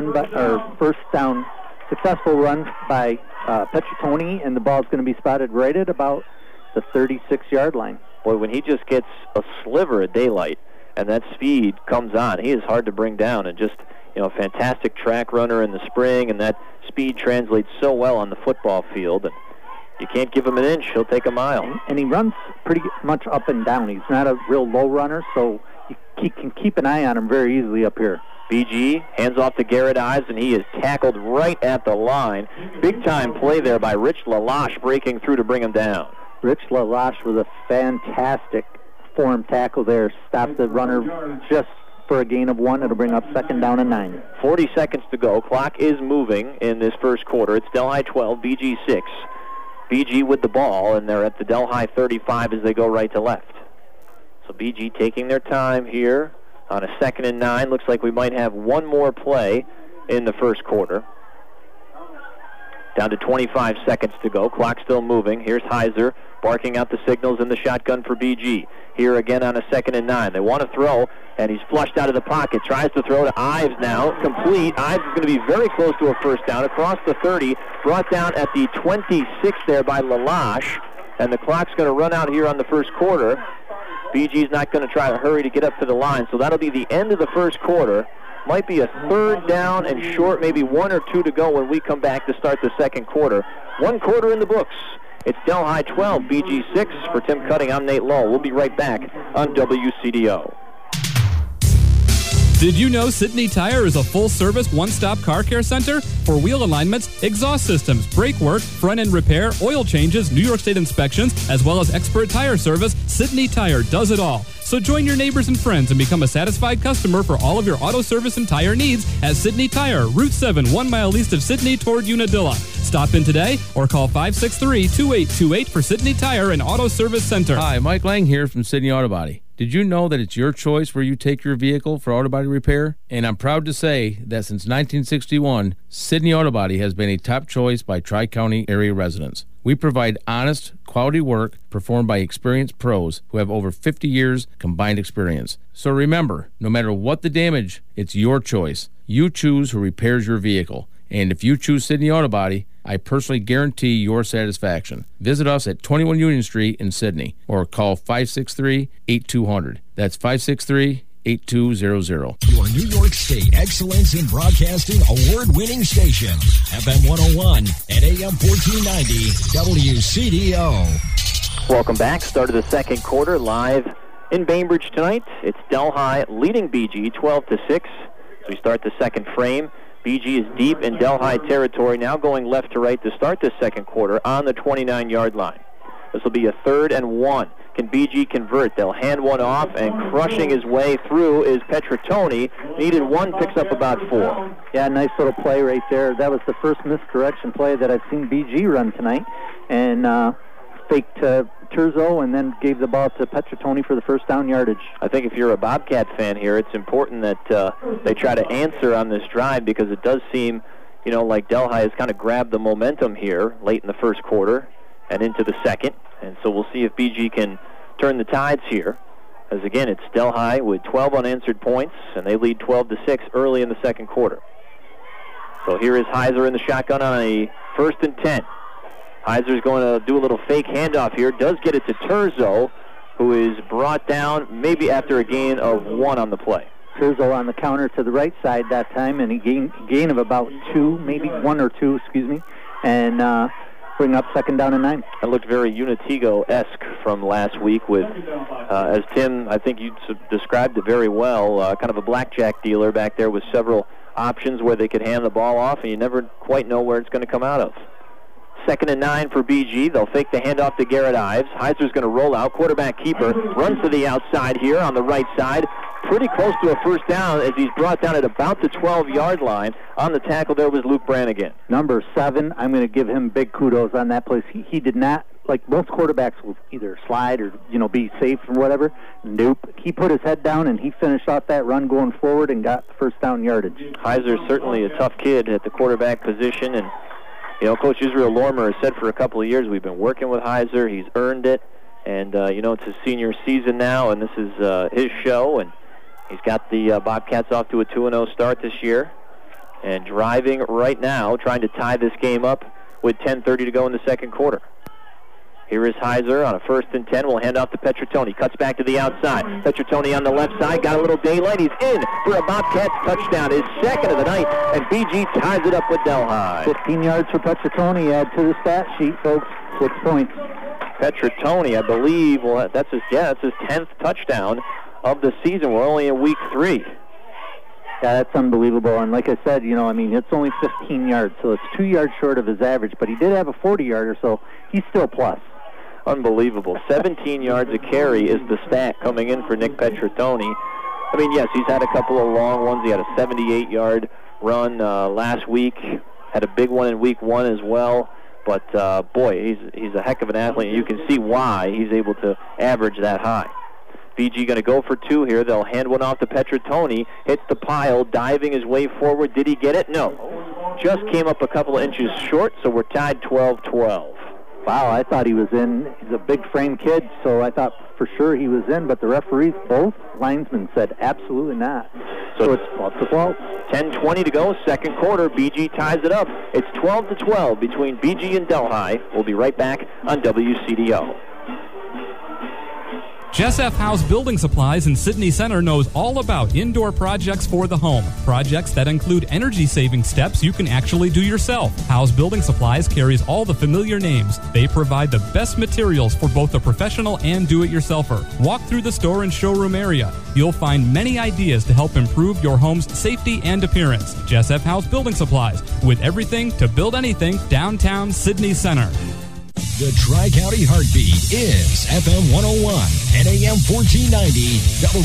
Speaker 3: down successful run by Petratoni, and the ball's going to be spotted right at about the 36-yard line.
Speaker 2: Boy, when he just gets a sliver of daylight and that speed comes on, he is hard to bring down, and just fantastic track runner in the spring, and that speed translates so well on the football field. And you can't give him an inch, he'll take a mile.
Speaker 3: And he runs pretty much up and down. He's not a real low runner, so you can keep an eye on him very easily up here.
Speaker 2: BG hands off to Garrett Ives, and he is tackled right at the line. Big-time play there by Rich LaLoche, breaking through to bring him down.
Speaker 3: Rich LaLoche with a fantastic form tackle there. Stopped the runner just for a gain of 1. It'll bring up 2nd down and 9.
Speaker 2: 40 seconds to go. Clock is moving in this first quarter. It's Delhi 12, BG 6. BG with the ball, and they're at the Delhi 35 as they go right to left. So BG taking their time here on a 2nd and 9. Looks like we might have one more play in the first quarter. Down to 25 seconds to go. Clock still moving. Here's Heiser barking out the signals in the shotgun for BG. Here again on a 2nd and 9. They want to throw, and he's flushed out of the pocket. Tries to throw to Ives now. Complete. Ives is going to be very close to a first down. Across the 30. Brought down at the 26 there by LaLoche. And the clock's going to run out here on the first quarter. BG's not going to try to hurry to get up to the line. So that'll be the end of the first quarter. Might be a 3rd down and short, maybe 1 or 2 to go when we come back to start the second quarter. 1 quarter in the books. It's Delhi 12, BG 6. For Tim Cutting, I'm Nate Lowell. We'll be right back on WCDO.
Speaker 14: Did you know Sidney Tire is a full-service, one-stop car care center for wheel alignments, exhaust systems, brake work, front-end repair, oil changes, New York State inspections, as well as expert tire service? Sidney Tire does it all. So join your neighbors and friends and become a satisfied customer for all of your auto service and tire needs at Sidney Tire, Route 7, 1 mile east of Sidney toward Unadilla. Stop in today or call 563-2828 for Sidney Tire and Auto Service Center.
Speaker 15: Hi, Mike Lang here from Sidney Auto Body. Did you know that it's your choice where you take your vehicle for auto body repair? And I'm proud to say that since 1961, Sidney Auto Body has been a top choice by Tri-County area residents. We provide honest, quality work performed by experienced pros who have over 50 years combined experience. So remember, no matter what the damage, it's your choice. You choose who repairs your vehicle. And if you choose Sidney Auto Body, I personally guarantee your satisfaction. Visit us at 21 Union Street in Sidney or call 563-8200. That's 563-8200.
Speaker 11: Your New York State Excellence in Broadcasting award-winning station, FM 101 and AM 1490 WCDO.
Speaker 2: Welcome back. Start of the second quarter live in Bainbridge tonight. It's Delhi leading BG 12-6. So we start the second frame. BG is deep in Delhi territory, now going left to right to start the second quarter on the 29-yard line. This will be a 3rd and 1. Can BG convert? They'll hand one off, and crushing his way through is Petratoni. Needed one, picks up about 4.
Speaker 3: Yeah, nice little play right there. That was the first misdirection play that I've seen BG run tonight. And faked Terzo and then gave the ball to Petratoni for the first down yardage.
Speaker 2: I think if you're a Bobcat fan here, it's important that they try to answer on this drive, because it does seem, like Delhi has kind of grabbed the momentum here late in the first quarter and into the second. And so we'll see if BG can turn the tides here. As again, it's Delhi with 12 unanswered points, and they lead 12-6 early in the second quarter. So here is Heiser in the shotgun on a 1st and 10. Heiser's going to do a little fake handoff here. Does get it to Terzo, who is brought down maybe after a gain of 1 on the play.
Speaker 3: Terzo on the counter to the right side that time, and he gain of about 2, maybe 1 or 2, and bring up 2nd down and 9.
Speaker 2: That looked very Unatigo-esque from last week with, as Tim, I think you described it very well, kind of a blackjack dealer back there with several options where they could hand the ball off, and you never quite know where it's going to come out of. 2nd and 9 for BG. They'll fake the handoff to Garrett Ives. Heiser's going to roll out. Quarterback keeper runs to the outside here on the right side. Pretty close to a first down as he's brought down at about the 12-yard line. On the tackle there was Luke Brannigan.
Speaker 3: Number 7, I'm going to give him big kudos on that place. He did not, like most quarterbacks, will either slide or, be safe or whatever. Nope. He put his head down and he finished off that run going forward and got first down yardage.
Speaker 2: Heiser's certainly a tough kid at the quarterback position, and Coach Israel Lormer has said for a couple of years we've been working with Heiser. He's earned it. And, it's his senior season now, and this is his show. And he's got the Bobcats off to a 2-0 start this year. And driving right now, trying to tie this game up with 10:30 to go in the second quarter. Here is Heiser on a 1st and 10. We'll hand off to Petratoni. Cuts back to the outside. Petratoni on the left side. Got a little daylight. He's in for a Bobcats touchdown. His 2nd of the night. And BG ties it up with Delhi.
Speaker 3: 15 yards for Petratoni. Add to the stat sheet, folks. 6 points.
Speaker 2: Petratoni, I believe, that's his 10th touchdown of the season. We're only in week 3.
Speaker 3: Yeah, that's unbelievable. And like I said, it's only 15 yards, so it's 2 yards short of his average. But he did have a 40-yarder, so he's still plus.
Speaker 2: Unbelievable. 17 yards a carry is the stat coming in for Nick Petratoni. Yes, he's had a couple of long ones. He had a 78-yard run last week. Had a big one in week 1 as well. But, boy, he's a heck of an athlete, and you can see why he's able to average that high. BG going to go for 2 here. They'll hand one off to Petratoni. Hits the pile, diving his way forward. Did he get it? No. Just came up a couple of inches short, so we're tied 12-12.
Speaker 3: Wow, I thought he was in. He's a big frame kid, so I thought for sure he was in, but the referees, both linesmen, said absolutely not. So it's 12-12.
Speaker 2: 10:20 to go, second quarter. BG ties it up. It's 12-12 between BG and Delhi. We'll be right back on WCDO.
Speaker 14: Jess F. House Building Supplies in Sydney Center knows all about indoor projects for the home. Projects that include energy-saving steps you can actually do yourself. House Building Supplies carries all the familiar names. They provide the best materials for both the professional and do-it-yourselfer. Walk through the store and showroom area. You'll find many ideas to help improve your home's safety and appearance. Jess F. House Building Supplies, with everything to build anything, downtown Sydney Center.
Speaker 11: The Tri-County Heartbeat is FM 101 and AM 1490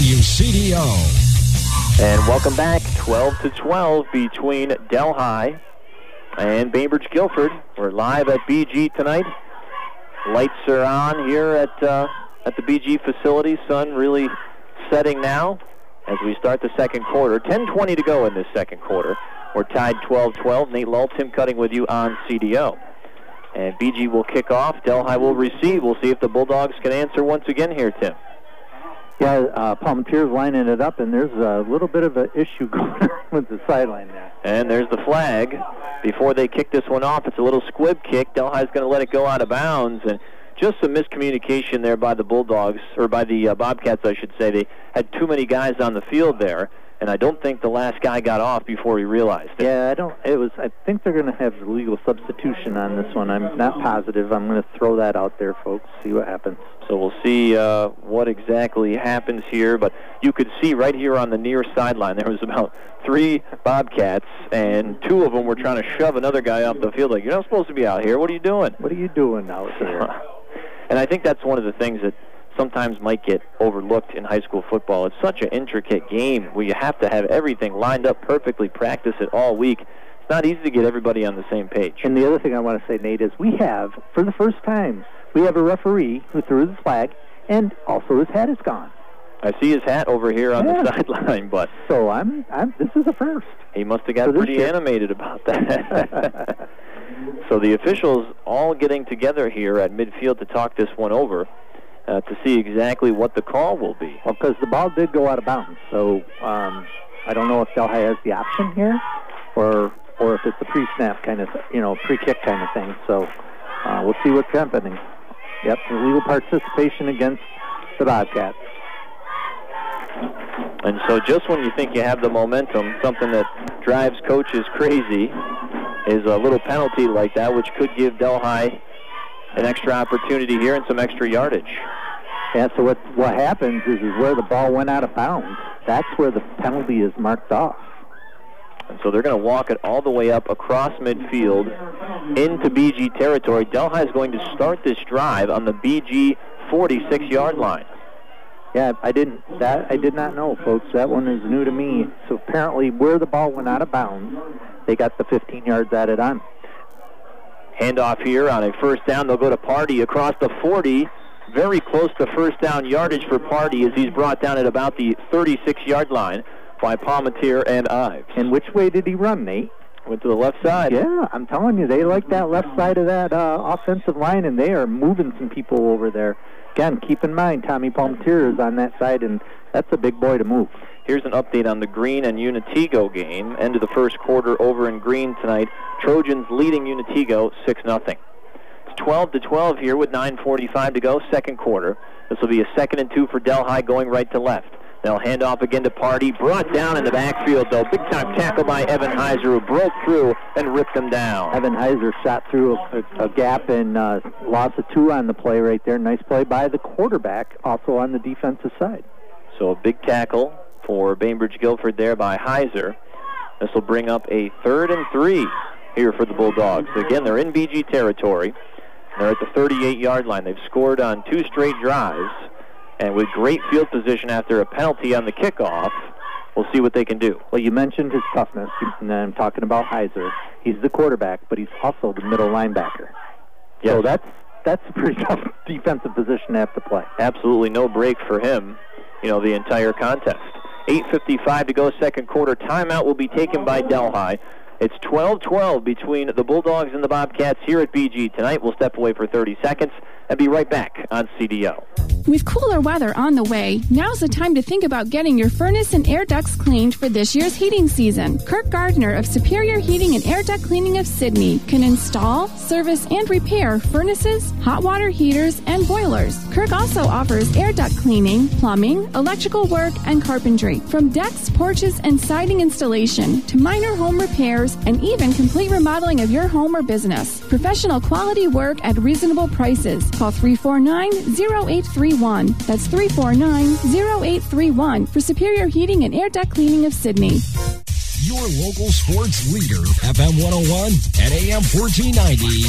Speaker 11: WCDO.
Speaker 2: And welcome back, 12-12 between Delhi and Bainbridge Guilford. We're live at BG tonight. Lights are on here at the BG facility. Sun really setting now as we start the second quarter. 10:20 to go in this second quarter. We're tied 12-12. Nate Lull, Tim Cutting with you on CDO. And BG will kick off. Delhi will receive. We'll see if the Bulldogs can answer once again here, Tim.
Speaker 3: Yeah, Palmetier's lining it up, and there's a little bit of an issue going on with the sideline there.
Speaker 2: And there's the flag. Before they kick this one off, it's a little squib kick. Delhi's going to let it go out of bounds. And just some miscommunication there by the Bulldogs, or by the Bobcats, I should say. They had too many guys on the field there. And I don't think the last guy got off before he realized it.
Speaker 3: Yeah, I think they're going to have legal substitution on this one. I'm not positive. I'm going to throw that out there, folks. See what happens.
Speaker 2: So we'll see what exactly happens here. But you could see right here on the near sideline, there was about 3 Bobcats, and 2 of them were trying to shove another guy off the field. Like, you're not supposed to be out here. What are you doing?
Speaker 3: What are you doing out here?
Speaker 2: And I think that's one of the things that sometimes might get overlooked in high school football. It's such an intricate game where you have to have everything lined up perfectly, practice it all week. It's not easy to get everybody on the same page.
Speaker 3: And the other thing I want to say, Nate, is we have, for the first time, we have a referee who threw the flag, and also his hat is gone.
Speaker 2: I see his hat over here on the sideline, but
Speaker 3: so this is a first.
Speaker 2: He must have got pretty animated about that. So the officials all getting together here at midfield to talk this one over. To see exactly what the call will be.
Speaker 3: Well, because the ball did go out of bounds, so I don't know if Delhi has the option here, or if it's a pre-snap kind of, pre-kick kind of thing. So we'll see what's happening. Yep, illegal participation against the Bobcats.
Speaker 2: And so just when you think you have the momentum, something that drives coaches crazy is a little penalty like that, which could give Delhi an extra opportunity here and some extra yardage.
Speaker 3: Yeah, so what happens is where the ball went out of bounds, that's where the penalty is marked off.
Speaker 2: And so they're going to walk it all the way up across midfield into BG territory. Delhi is going to start this drive on the BG 46-yard line.
Speaker 3: Yeah, I did not know, folks. That one is new to me. So apparently where the ball went out of bounds, they got the 15 yards added on.
Speaker 2: Handoff here on a first down. They'll go to Party across the 40. Very close to first down yardage for Party as he's brought down at about the 36-yard line by Palmetier and Ives.
Speaker 3: And which way did he run, Nate?
Speaker 2: Went to the left side.
Speaker 3: Yeah, I'm telling you, they like that left side of that offensive line, and they are moving some people over there. Again, keep in mind, Tommy Palmetier is on that side, and that's a big boy to move.
Speaker 2: Here's an update on the Green and Unitigo game. End of the first quarter over in Green tonight. Trojans leading Unitigo 6-0. It's 12-12 here with 9:45 to go, second quarter. This will be a 2nd and 2 for Delhi going right to left. They'll hand off again to Party. Brought down in the backfield, though. Big-time tackle by Evan Heiser, who broke through and ripped him down.
Speaker 3: Evan Heiser shot through a gap and lost a 2 on the play right there. Nice play by the quarterback, also on the defensive side.
Speaker 2: So a big tackle for Bainbridge Guilford there by Heiser. This will bring up a 3rd and 3 here for the Bulldogs. Again, they're in BG territory. They're at the 38-yard line. They've scored on 2 straight drives. And with great field position after a penalty on the kickoff, we'll see what they can do.
Speaker 3: Well, you mentioned his toughness, and I'm talking about Heiser. He's the quarterback, but he's also the middle linebacker. Yes. So that's a pretty tough defensive position to have to play.
Speaker 2: Absolutely no break for him, the entire contest. 8:55 to go, second quarter. Timeout will be taken by Delhi. It's 12-12 between the Bulldogs and the Bobcats here at BG tonight. We'll step away for 30 seconds and be right back on CDO.
Speaker 16: With cooler weather on the way, now's the time to think about getting your furnace and air ducts cleaned for this year's heating season. Kirk Gardner of Superior Heating and Air Duct Cleaning of Sydney can install, service, and repair furnaces, hot water heaters, and boilers. Kirk also offers air duct cleaning, plumbing, electrical work, and carpentry. From decks, porches, and siding installation to minor home repairs and even complete remodeling of your home or business. Professional quality work at reasonable prices. Call 349-0831. That's 349-0831 for Superior Heating and Air Duct Cleaning of Sydney.
Speaker 11: Your local sports leader, FM 101 and AM 1490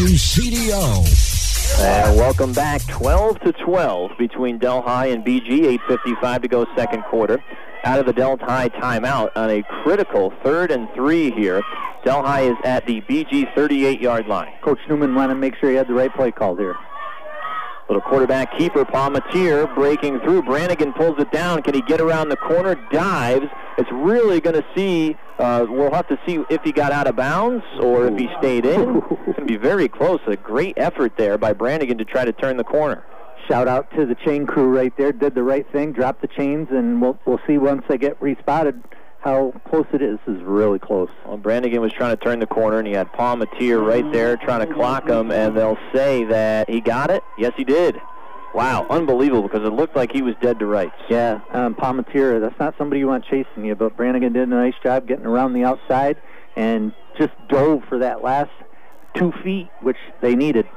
Speaker 11: WCDO.
Speaker 2: And welcome back. 12-12 between Delhi and BG. 8:55 to go second quarter. Out of the Delhi timeout on a critical 3rd and 3 here. Delhi is at the BG 38-yard line.
Speaker 3: Coach Newman wanted to make sure he had the right play called here.
Speaker 2: Little quarterback keeper, Palmatier, breaking through. Brannigan pulls it down. Can he get around the corner? Dives. It's really going to see, we'll have to see if he got out of bounds or if he stayed in. It's going to be very close. A great effort there by Brannigan to try to turn the corner.
Speaker 3: Shout out to the chain crew right there. Did the right thing, dropped the chains, and we'll see once they get respotted how close it is. This is really close.
Speaker 2: Well, Brannigan was trying to turn the corner, and he had Palmatier right there trying to clock him, and they'll say that he got it. Yes, he did. Wow, unbelievable, because it looked like he was dead to rights.
Speaker 3: Yeah, Palmatier, that's not somebody you want chasing you, but Brannigan did a nice job getting around the outside and just dove for that last 2 feet, which they needed.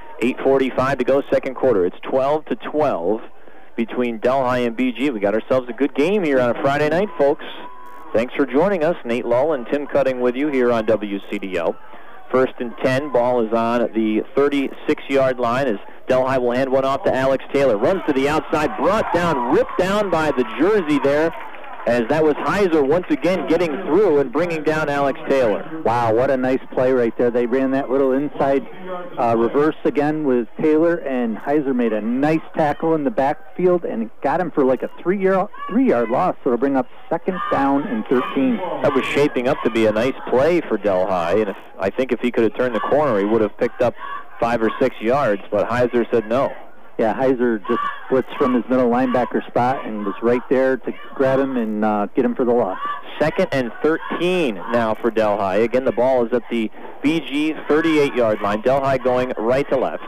Speaker 2: 8:45 to go second quarter. It's 12-12 between Delhi and BG. We got ourselves a good game here on a Friday night, folks. Thanks for joining us. Nate Lull and Tim Cutting with you here on WCDO. 1st and 10. Ball is on the 36-yard line as Delhi will hand one off to Alex Taylor. Runs to the outside, brought down, ripped down by the jersey there, as that was Heiser once again getting through and bringing down Alex Taylor.
Speaker 3: Wow, what a nice play right there. They ran that little inside reverse again with Taylor, and Heiser made a nice tackle in the backfield and got him for like a three-yard loss, so it'll bring up 2nd down and 13.
Speaker 2: That was shaping up to be a nice play for Delhi, and I think if he could have turned the corner, he would have picked up 5 or 6 yards, but Heiser said no.
Speaker 3: Yeah, Heiser just blitzed from his middle linebacker spot and was right there to grab him and get him for the loss.
Speaker 2: 2nd and 13 now for Delhi. Again, the ball is at the BG 38-yard line. Delhi going right to left.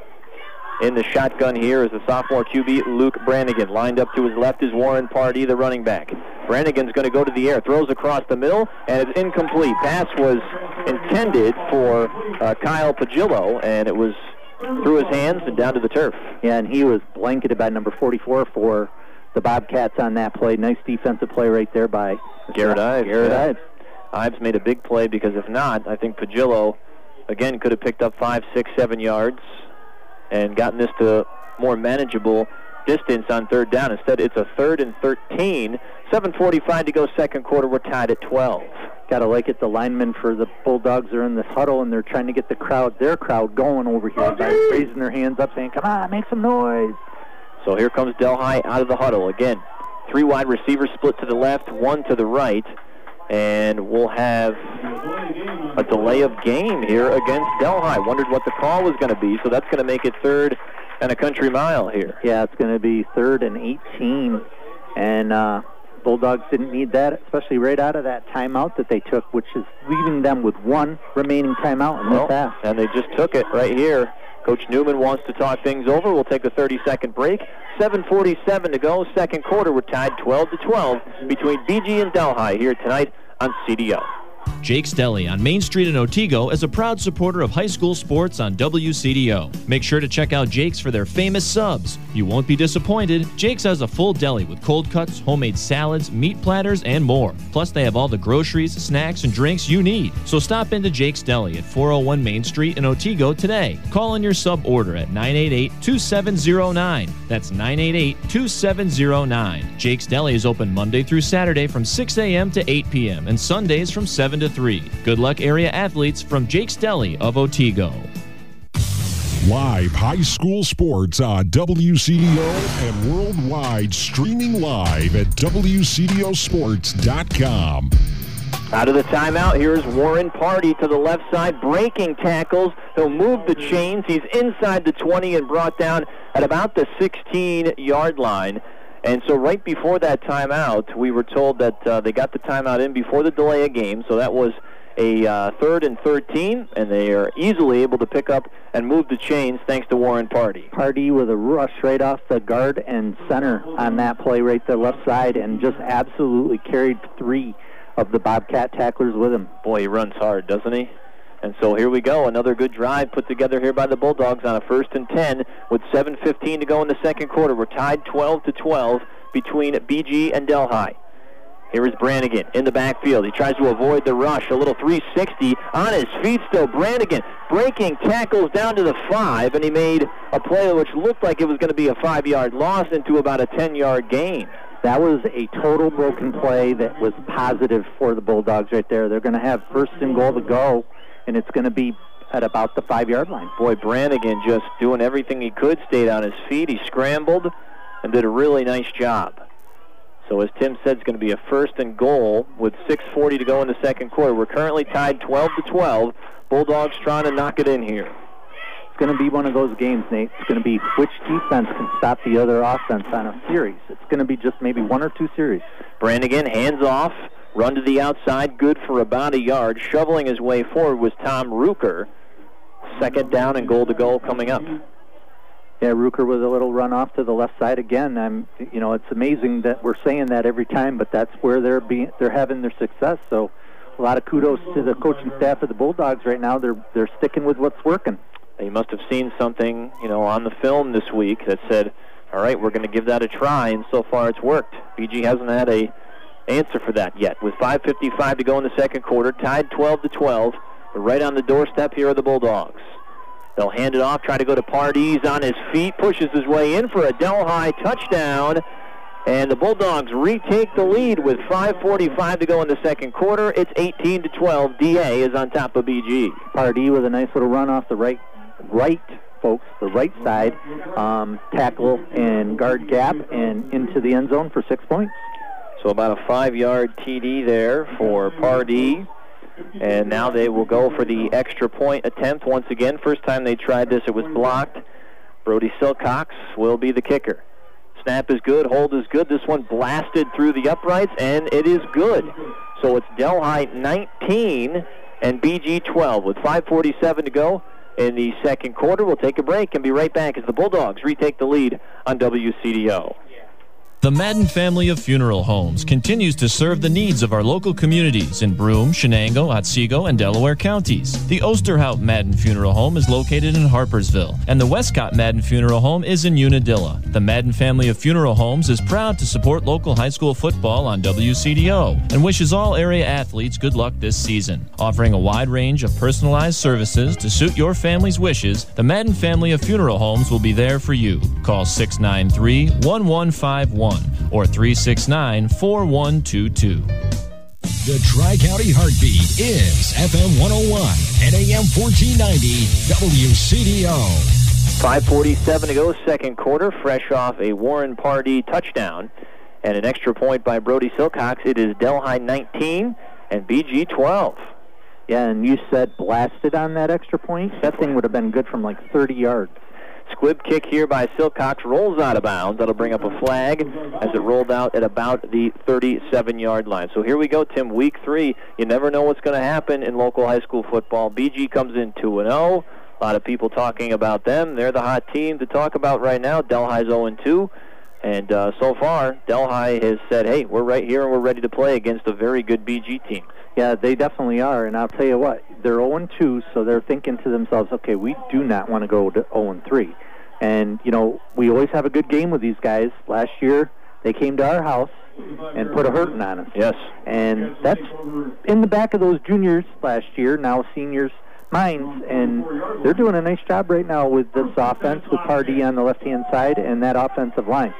Speaker 2: In the shotgun here is the sophomore QB, Luke Brannigan. Lined up to his left is Warren Pardee, the running back. Brannigan's going to go to the air, throws across the middle, and it's incomplete. Pass was intended for Kyle Pagillo, and it was through his hands and down to the turf.
Speaker 3: Yeah, and he was blanketed by number 44 for the Bobcats on that play. Nice defensive play right there by
Speaker 2: Garrett Ives.
Speaker 3: Ives.
Speaker 2: Ives made a big play because if not, I think Pagillo, again, could have picked up 5, 6, 7 yards and gotten this to more manageable distance on 3rd down. Instead, it's a 3rd and 13. 7:45 to go second quarter. We're tied at 12.
Speaker 3: Got to like it. The linemen for the Bulldogs are in this huddle, and they're trying to get their crowd going over here by raising their hands up, saying, come on, make some noise.
Speaker 2: So here comes Delhi out of the huddle. Again, 3 wide receivers split to the left, 1 to the right, and we'll have a delay of game here against Delhi. Wondered what the call was going to be, so that's going to make it 3rd and a country mile here.
Speaker 3: Yeah, it's going to be 3rd and 18, and Bulldogs didn't need that, especially right out of that timeout that they took, which is leaving them with 1 remaining timeout in this half.
Speaker 2: And they just took it right here. Coach Newman wants to talk things over. We'll take a 30-second break. 7:47 to go, second quarter. We're tied 12-12 between BG and Delhi here tonight on CDO.
Speaker 17: Jake's Deli on Main Street in Otsego is a proud supporter of high school sports on WCDO. Make sure to check out Jake's for their famous subs. You won't be disappointed. Jake's has a full deli with cold cuts, homemade salads, meat platters, and more. Plus, they have all the groceries, snacks, and drinks you need. So stop into Jake's Deli at 401 Main Street in Otsego today. Call in your sub order at 988-2709. That's 988-2709. Jake's Deli is open Monday through Saturday from 6 a.m. to 8 p.m. and Sundays from 7 to 3. Good luck, area athletes from Jake's Deli of Otsego.
Speaker 8: Live high school sports on WCDO and worldwide, streaming live at WCDOsports.com.
Speaker 2: Out of the timeout, here's Warren Pardee to the left side, breaking tackles. He'll move the chains. He's inside the 20 and brought down at about the 16-yard line. And so right before that timeout, we were told that they got the timeout in before the delay of game. So that was a 3rd and 13, and they are easily able to pick up and move the chains thanks to Warren Pardee.
Speaker 3: Pardee with a rush right off the guard and center on that play right there left side, and just absolutely carried 3 of the Bobcat tacklers with him.
Speaker 2: Boy, he runs hard, doesn't he? And so here we go, another good drive put together here by the Bulldogs on a 1st and 10 with 7:15 to go in the second quarter. We're tied 12-12 between BG and Delhi. Here is Brannigan in the backfield. He tries to avoid the rush. A little 360 on his feet still. Brannigan breaking tackles down to the 5, and he made a play which looked like it was going to be a 5-yard loss into about a 10-yard gain.
Speaker 3: That was a total broken play that was positive for the Bulldogs right there. They're going to have 1st and goal to go, and it's going to be at about the 5-yard line.
Speaker 2: Boy, Brannigan just doing everything he could, stayed on his feet. He scrambled and did a really nice job. So as Tim said, it's going to be a 1st and goal with 6:40 to go in the second quarter. We're currently tied 12-12. Bulldogs trying to knock it in here.
Speaker 3: It's going to be one of those games, Nate. It's going to be which defense can stop the other offense on a series. It's going to be just maybe 1 or 2 series.
Speaker 2: Brannigan, hands off, run to the outside, good for about a yard. Shoveling his way forward was Tom Ruker. 2nd down and goal to go coming up.
Speaker 3: Yeah, Ruker with a little run off to the left side again. It's amazing that we're saying that every time, but that's where they're having their success. So, a lot of kudos to the coaching staff of the Bulldogs right now. They're sticking with what's working.
Speaker 2: They must have seen something, on the film this week that said, "All right, we're going to give that a try," and so far it's worked. BG hasn't had a answer for that yet. With 5:55 to go in the second quarter, tied 12-12. But right on the doorstep here are the Bulldogs. They'll hand it off, try to go to Pardee. He's on his feet, pushes his way in for a Delhi touchdown. And the Bulldogs retake the lead with 5:45 to go in the second quarter. It's 18-12. DA is on top of BG.
Speaker 3: Pardee with a nice little run off the right, folks, the right side. Tackle and guard gap and into the end zone for 6 points.
Speaker 2: So about a 5-yard TD there for Pardee. And now they will go for the extra point attempt once again. First time they tried this, it was blocked. Brody Silcox will be the kicker. Snap is good, hold is good. This one blasted through the uprights, and it is good. So it's Delhi 19 and BG 12 with 5:47 to go in the second quarter. We'll take a break and be right back as the Bulldogs retake the lead on WCDO.
Speaker 17: The Madden family of funeral homes continues to serve the needs of our local communities in Broome, Shenango, Otsego, and Delaware counties. The Osterhout Madden Funeral Home is located in Harpersville, and the Westcott Madden Funeral Home is in Unadilla. The Madden family of funeral homes is proud to support local high school football on WCDO and wishes all area athletes good luck this season. Offering a wide range of personalized services to suit your family's wishes, the Madden family of funeral homes will be there for you. Call 693-1151. or 369-4122.
Speaker 11: The Tri-County Heartbeat is FM 101 and AM 1490 WCDO.
Speaker 2: 5:47 to go, second quarter, fresh off a Warren Pardee touchdown and an extra point by Brody Silcox. It is Delhi 19 and BG 12.
Speaker 3: Yeah, and you said blasted on that extra point. That thing would have been good from like 30 yards.
Speaker 2: Squib kick here by Silcox, rolls out of bounds. That'll bring up a flag as it rolled out at about the 37-yard line. So here we go, Tim, week 3. You never know what's going to happen in local high school football. BG comes in 2-0. A lot of people talking about them. They're the hot team to talk about right now. Delhi's 0-2. And so far, Delhi has said, hey, we're right here and we're ready to play against a very good BG team.
Speaker 3: Yeah, they definitely are. And I'll tell you what, they're 0-2, so they're thinking to themselves, okay, we do not want to go to 0-3. And, we always have a good game with these guys. Last year, they came to our house and put a hurting on us.
Speaker 2: Yes.
Speaker 3: And that's in the back of those juniors last year, now seniors' minds. And they're doing a nice job right now with this offense, with Pardee on the left-hand side and that offensive line.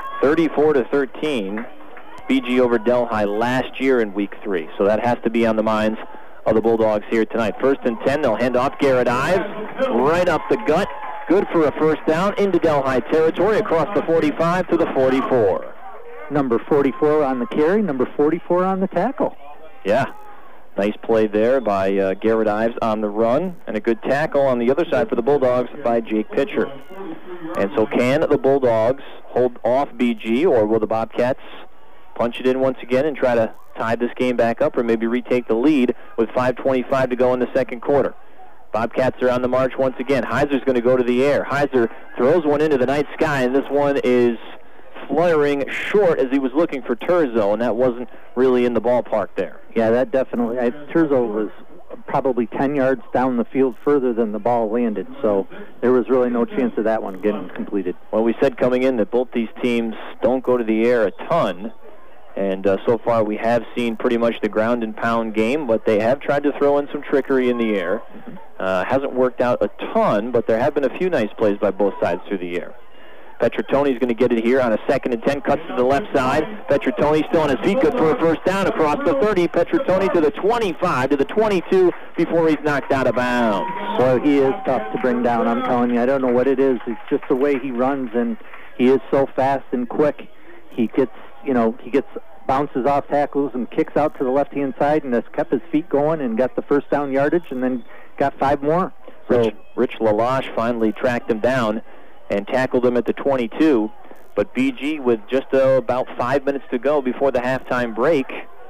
Speaker 2: 34-13. BG over Delhi last year in week 3. So that has to be on the minds of the Bulldogs here tonight. 1st and 10, they'll hand off Garrett Ives right up the gut. Good for a first down into Delhi territory across the 45 to the 44.
Speaker 3: Number 44 on the carry, number 44 on the tackle.
Speaker 2: Yeah. Nice play there by Garrett Ives on the run, and a good tackle on the other side for the Bulldogs by Jake Pitcher. And so can the Bulldogs hold off BG, or will the Bobcats punch it in once again and try to tie this game back up, or maybe retake the lead with 5:25 to go in the second quarter? Bobcats are on the march once again. Heiser's going to go to the air. Heiser throws one into the night sky, and this one is flaring short as he was looking for Turzo, and that wasn't really in the ballpark there.
Speaker 3: Yeah, that definitely. Turzo was probably 10 yards down the field further than the ball landed, so there was really no chance of that one getting completed.
Speaker 2: Well, we said coming in that both these teams don't go to the air a ton, and so far we have seen pretty much the ground and pound game, but they have tried to throw in some trickery in the air. Hasn't worked out a ton, but there have been a few nice plays by both sides through the air. Petratoni's going to get it here on a 2nd and 10, cuts to the left side. Petratoni still on his feet, good for a first down across the 30. Petratoni to the 25, to the 22 before he's knocked out of bounds.
Speaker 3: Well, he is tough to bring down, I'm telling you. I don't know what it is. It's just the way he runs, and he is so fast and quick. He gets bounces off tackles and kicks out to the left-hand side and has kept his feet going and got the first down yardage and then got 5 more. So
Speaker 2: Rich Lalache finally tracked him down and tackled him at the 22. But BG, with just about 5 minutes to go before the halftime break,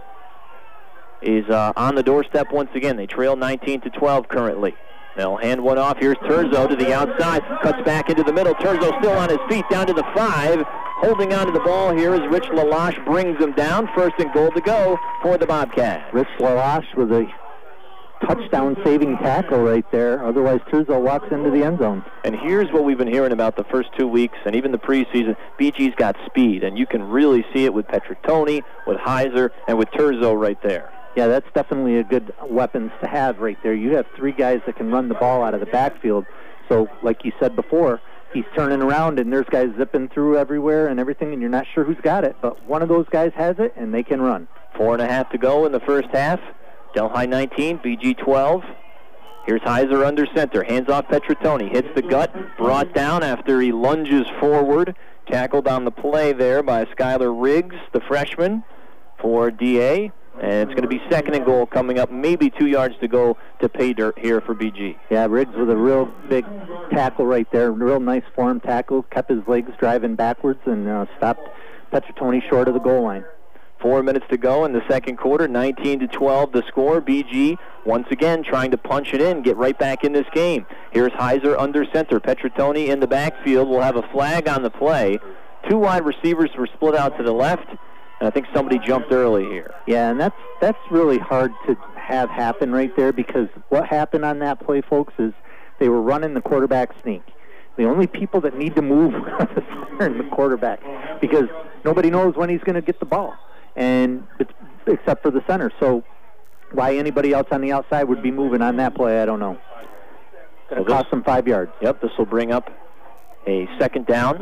Speaker 2: is on the doorstep once again. They trail 19-12 currently. They'll hand one off. Here's Turzo to the outside. Cuts back into the middle. Turzo still on his feet down to the 5. Holding on to the ball here as Rich Lalache brings him down. 1st and goal to go for the Bobcats.
Speaker 3: Rich Lalache with a touchdown-saving tackle right there. Otherwise, Turzo walks into the end zone.
Speaker 2: And here's what we've been hearing about the first 2 weeks and even the preseason. BG's got speed, and you can really see it with Petratoni, with Heiser, and with Turzo right there.
Speaker 3: Yeah, that's definitely a good weapons to have right there. You have 3 guys that can run the ball out of the backfield. So, like you said before, he's turning around, and there's guys zipping through everywhere and everything, and you're not sure who's got it. But one of those guys has it, and they can run.
Speaker 2: 4.5 to go in the first half. Delhi 19, BG 12. Here's Heiser under center. Hands off Petratoni. Hits the gut. Brought down after he lunges forward. Tackled on the play there by Skylar Riggs, the freshman, for DA. And it's going to be 2nd and goal coming up. Maybe 2 yards to go to pay dirt here for BG.
Speaker 3: Yeah, Riggs with a real big tackle right there. Real nice form tackle. Kept his legs driving backwards and stopped Petratoni short of the goal line.
Speaker 2: 4 minutes to go in the second quarter, 19-12 the score. BG once again trying to punch it in, get right back in this game. Here's Heiser under center. Petratoni in the backfield will have a flag on the play. 2 wide receivers were split out to the left, and I think somebody jumped early here.
Speaker 3: Yeah, and that's really hard to have happen right there, because what happened on that play, folks, is they were running the quarterback sneak. The only people that need to move are the center and the quarterback, because nobody knows when he's going to get the ball. And except for the center. So why anybody else on the outside would be moving on that play, I don't know. Going to cost them 5 yards.
Speaker 2: Yep, this will bring up a 2nd down,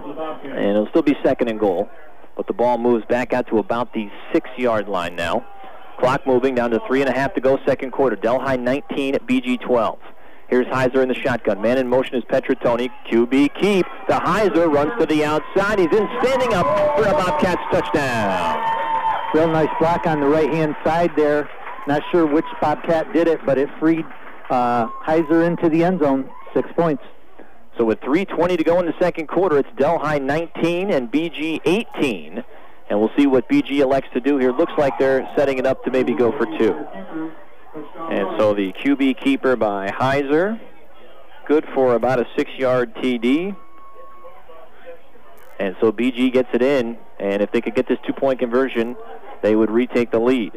Speaker 2: and it'll still be 2nd and goal. But the ball moves back out to about the 6-yard line now. Clock moving down to 3.5 to go, second quarter. Delhi 19 at BG 12. Here's Heiser in the shotgun. Man in motion is Petratoni. QB keep. The Heiser runs to the outside. He's in standing up for a Bobcats touchdown.
Speaker 3: Real nice block on the right-hand side there. Not sure which Bobcat did it, but it freed Heiser into the end zone. 6 points.
Speaker 2: So with 3:20 to go in the second quarter, it's Delhi 19 and BG 18. And we'll see what BG elects to do here. Looks like they're setting it up to maybe go for 2. And so the QB keeper by Heiser, good for about a 6-yard TD. And so BG gets it in, and if they could get this 2-point conversion, they would retake the lead.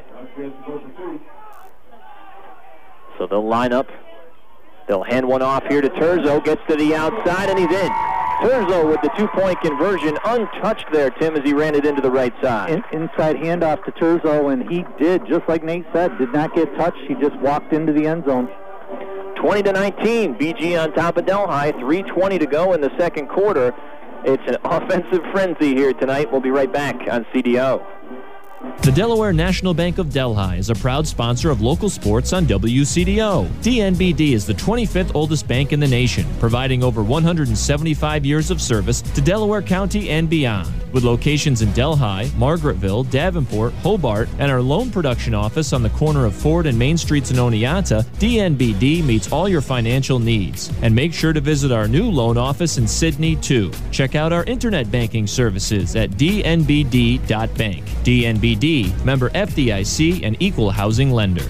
Speaker 2: So they'll line up. They'll hand one off here to Turzo, gets to the outside, and he's in. Turzo with the 2-point conversion, untouched there, Tim, as he ran it into the right side.
Speaker 3: Inside handoff to Turzo, and he did, just like Nate said, did not get touched. He just walked into the end zone.
Speaker 2: 20-19, BG on top of Delhi. 3:20 to go in the second quarter. It's an offensive frenzy here tonight. We'll be right back on CDO.
Speaker 17: The Delaware National Bank of Delhi is a proud sponsor of local sports on WCDO. DNBD is the 25th oldest bank in the nation, providing over 175 years of service to Delaware County and beyond. With locations in Delhi, Margaretville, Davenport, Hobart, and our loan production office on the corner of Ford and Main Streets in Oneonta, DNBD meets all your financial needs. And make sure to visit our new loan office in Sidney, too. Check out our internet banking services at dnbd.bank. DNBD, member FDIC, and equal housing lender.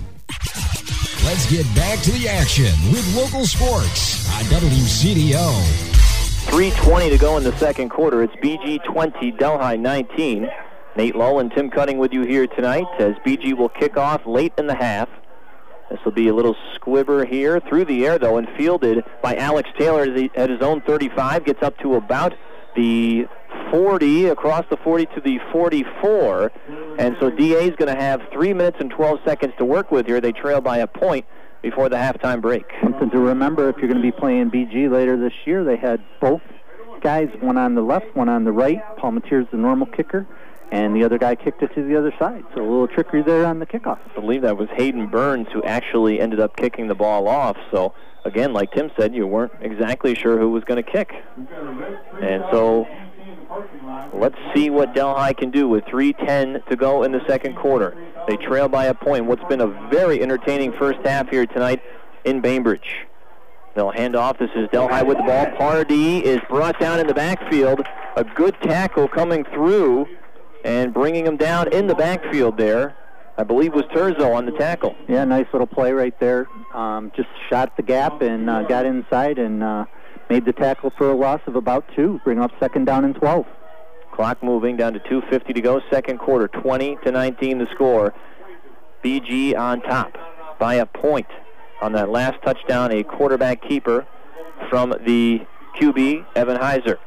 Speaker 11: Let's get back to the action with local sports on WCDO.
Speaker 2: 3:20 to go in the second quarter. It's BG 20, Delhi 19. Nate Lull and Tim Cutting with you here tonight as BG will kick off late in the half. This will be a little squibber here through the air, though, and fielded by Alex Taylor at his own 35. Gets up to about the 40, across the 40 to the 44. And so DA is going to have 3 minutes and 12 seconds to work with here. They trail by a point before the halftime break.
Speaker 3: Something to remember if you're going to be playing BG later this year. They had both guys, one on the left, one on the right. Paul Mateer's the normal kicker, and the other guy kicked it to the other side. So a little trickery there on the kickoff.
Speaker 2: I believe that was Hayden Burns who actually ended up kicking the ball off. So, again, like Tim said, you weren't exactly sure who was going to kick. And so let's see what Delhi can do with 3:10 to go in the second quarter. They trail by a point. What's been a very entertaining first half here tonight in Bainbridge. They'll hand off. This is Delhi with the ball. Pardee is brought down in the backfield. A good tackle coming through and bringing him down in the backfield there. I believe was Terzo on the tackle.
Speaker 3: Yeah, nice little play right there. Just shot the gap and got inside and made the tackle for a loss of about 2. Bring up second down and 12.
Speaker 2: Clock moving down to 2:50 to go. Second quarter, 20-19 the score. BG on top by a point. On that last touchdown, a quarterback keeper from the QB, Evan Heiser.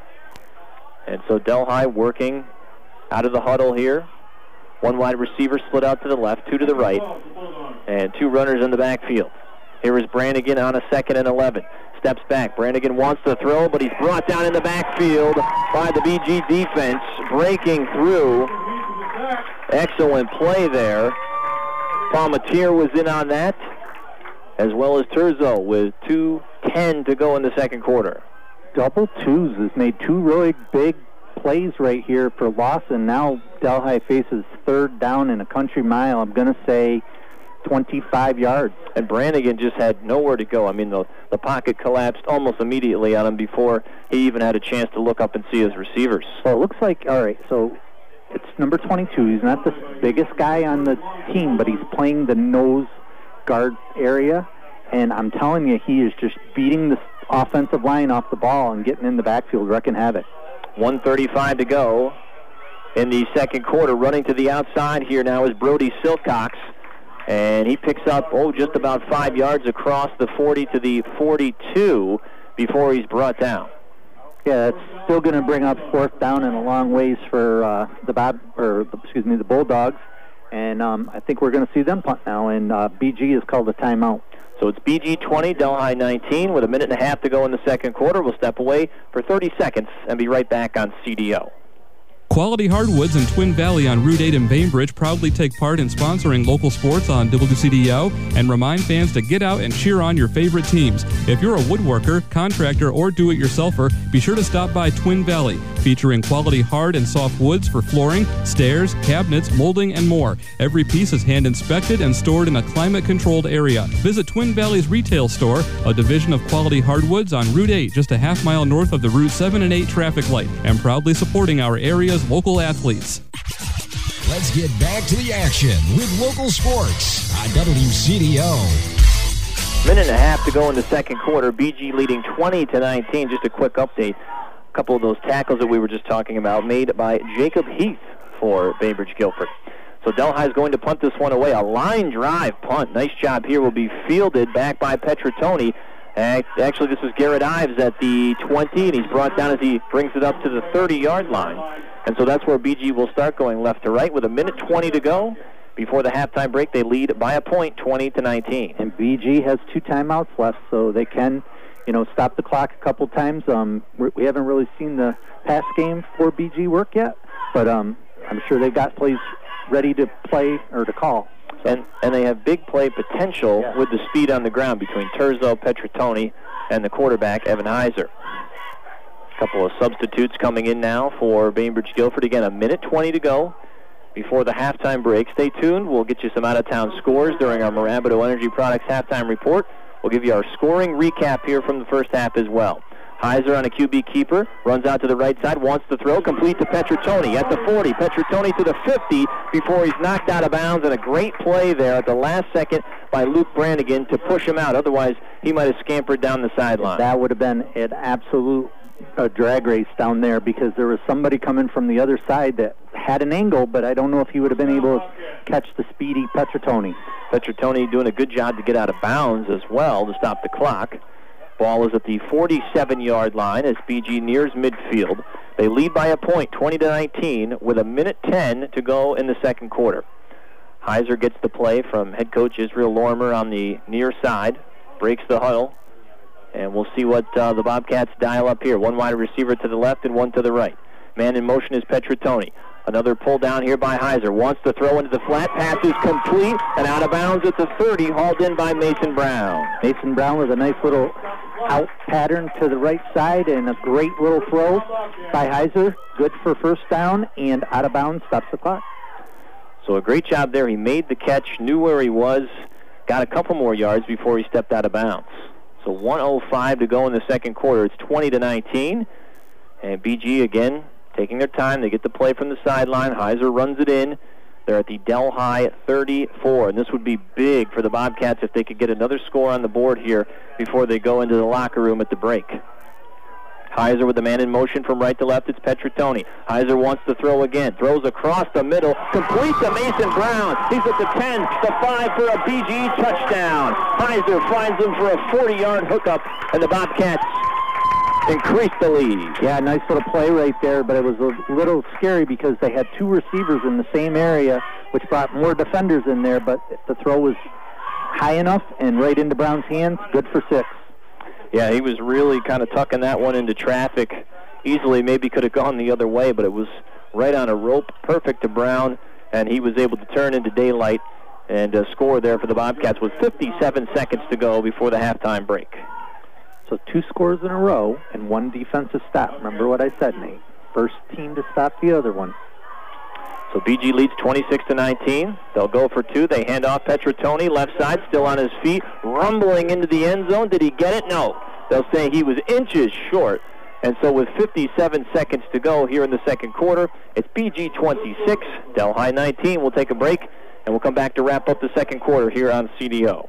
Speaker 2: And so Delhi working out of the huddle here. One wide receiver split out to the left, 2 to the right, and 2 runners in the backfield. Here is Brannigan on a 2nd and 11. Steps back. Brannigan wants to throw, but he's brought down in the backfield by the BG defense, breaking through. Excellent play there. Paul Mateer was in on that, as well as Terzo with 2:10 to go in the second quarter.
Speaker 3: Double twos has made 2 really big plays right here for Lawson. Now Delhi faces third down in a country mile. I'm going to say 25 yards.
Speaker 2: And Brannigan just had nowhere to go. I mean, the pocket collapsed almost immediately on him before he even had a chance to look up and see his receivers.
Speaker 3: Well, it looks like, all right, so it's number 22. He's not the biggest guy on the team, but he's playing the nose guard area. And I'm telling you, he is just beating the offensive line off the ball and getting in the backfield, wrecking havoc.
Speaker 2: 1:35 to go in the second quarter. Running to the outside here now is Brody Silcox. And he picks up, just about 5 yards across the 40 to the 42 before he's brought down.
Speaker 3: Yeah, it's still going to bring up fourth down and a long ways for the Bulldogs. And I think we're going to see them punt now, and BG has called a timeout.
Speaker 2: So it's BG 20, Delhi 19, with a minute and a half to go in the second quarter. We'll step away for 30 seconds and be right back on CDO.
Speaker 14: Quality Hardwoods in Twin Valley on Route 8 in Bainbridge proudly take part in sponsoring local sports on WCDO and remind fans to get out and cheer on your favorite teams. If you're a woodworker, contractor, or do-it-yourselfer, be sure to stop by Twin Valley, featuring quality hard and soft woods for flooring, stairs, cabinets, molding, and more. Every piece is hand-inspected and stored in a climate-controlled area. Visit Twin Valley's retail store, a division of Quality Hardwoods on Route 8, just a half mile north of the Route 7 and 8 traffic light, and proudly supporting our area's local athletes.
Speaker 11: Let's get back to the action with local sports on WCDO.
Speaker 2: Minute and a half to go in the second quarter. BG leading 20-19. Just a quick update. A couple of those tackles that we were just talking about made by Jacob Heath for Bainbridge Guilford. So Delhi is going to punt this one away. A line drive punt. Nice job here. Will be fielded back by Petratoni. Actually, this was Garrett Ives at the 20, and he's brought down as he brings it up to the 30-yard line. And so that's where BG will start going left to right with a minute 20 to go. Before the halftime break, they lead by a point, 20-19.
Speaker 3: And BG has 2 timeouts left, so they can, stop the clock a couple times. We haven't really seen the pass game for BG work yet, but I'm sure they've got plays ready to play or to call.
Speaker 2: And they have big play potential with the speed on the ground between Terzo, Petrotoni, and the quarterback, Evan Heiser. A couple of substitutes coming in now for Bainbridge Guilford. Again, 1:20 to go before the halftime break. Stay tuned. We'll get you some out-of-town scores during our Marabido Energy Products halftime report. We'll give you our scoring recap here from the first half as well. Heiser on a QB keeper, runs out to the right side, wants to throw, complete to Petrotoni at the 40. Petrotoni to the 50 before he's knocked out of bounds, and a great play there at the last second by Luke Brannigan to push him out. Otherwise, he might have scampered down the sideline.
Speaker 3: That would have been an absolute drag race down there because there was somebody coming from the other side that had an angle, but I don't know if he would have been able to catch the speedy Petrotoni.
Speaker 2: Petrotoni doing a good job to get out of bounds as well to stop the clock. Ball is at the 47-yard line as BG nears midfield. They lead by a point, 20-19, with 1:10 to go in the second quarter. Heiser gets the play from head coach Israel Lorimer on the near side, breaks the huddle, and we'll see what the Bobcats dial up here. One wide receiver to the left and one to the right. Man in motion is Petrotoni. Another pull down here by Heiser. Wants to throw into the flat. Pass is complete and out of bounds at the 30, hauled in by Mason Brown.
Speaker 3: Mason Brown with a nice little out pattern to the right side and a great little throw by Heiser. Good for first down and out of bounds, stops the clock.
Speaker 2: So a great job there. He made the catch, knew where he was, got a couple more yards before he stepped out of bounds. So 1:05 to go in the second quarter. It's 20-19. And BG again taking their time. They get the play from the sideline. Heiser runs it in. They're at the Delhi 34, and this would be big for the Bobcats if they could get another score on the board here before they go into the locker room at the break. Heiser with the man in motion from right to left. It's Petrotoni. Heiser wants to throw again. Throws across the middle. Complete to Mason Brown. He's at the 10, the 5 for a BG touchdown. Heiser finds him for a 40-yard hookup, and the Bobcats increase the lead.
Speaker 3: Yeah, nice little play right there, but it was a little scary because they had two receivers in the same area, which brought more defenders in there, but the throw was high enough and right into Brown's hands. Good for 6.
Speaker 2: Yeah, he was really kind of tucking that one into traffic. Easily maybe could have gone the other way, but it was right on a rope, perfect to Brown, and he was able to turn into daylight and score there for the Bobcats with 57 seconds to go before the halftime break.
Speaker 3: So 2 scores in a row and 1 defensive stop. Remember what I said, Nate. First team to stop the other one.
Speaker 2: So BG leads 26-19. They'll go for 2. They hand off Petrotoni, left side, still on his feet, rumbling into the end zone. Did he get it? No. They'll say he was inches short. And so with 57 seconds to go here in the second quarter, it's BG 26, Delhi 19. We'll take a break, and we'll come back to wrap up the second quarter here on CDO.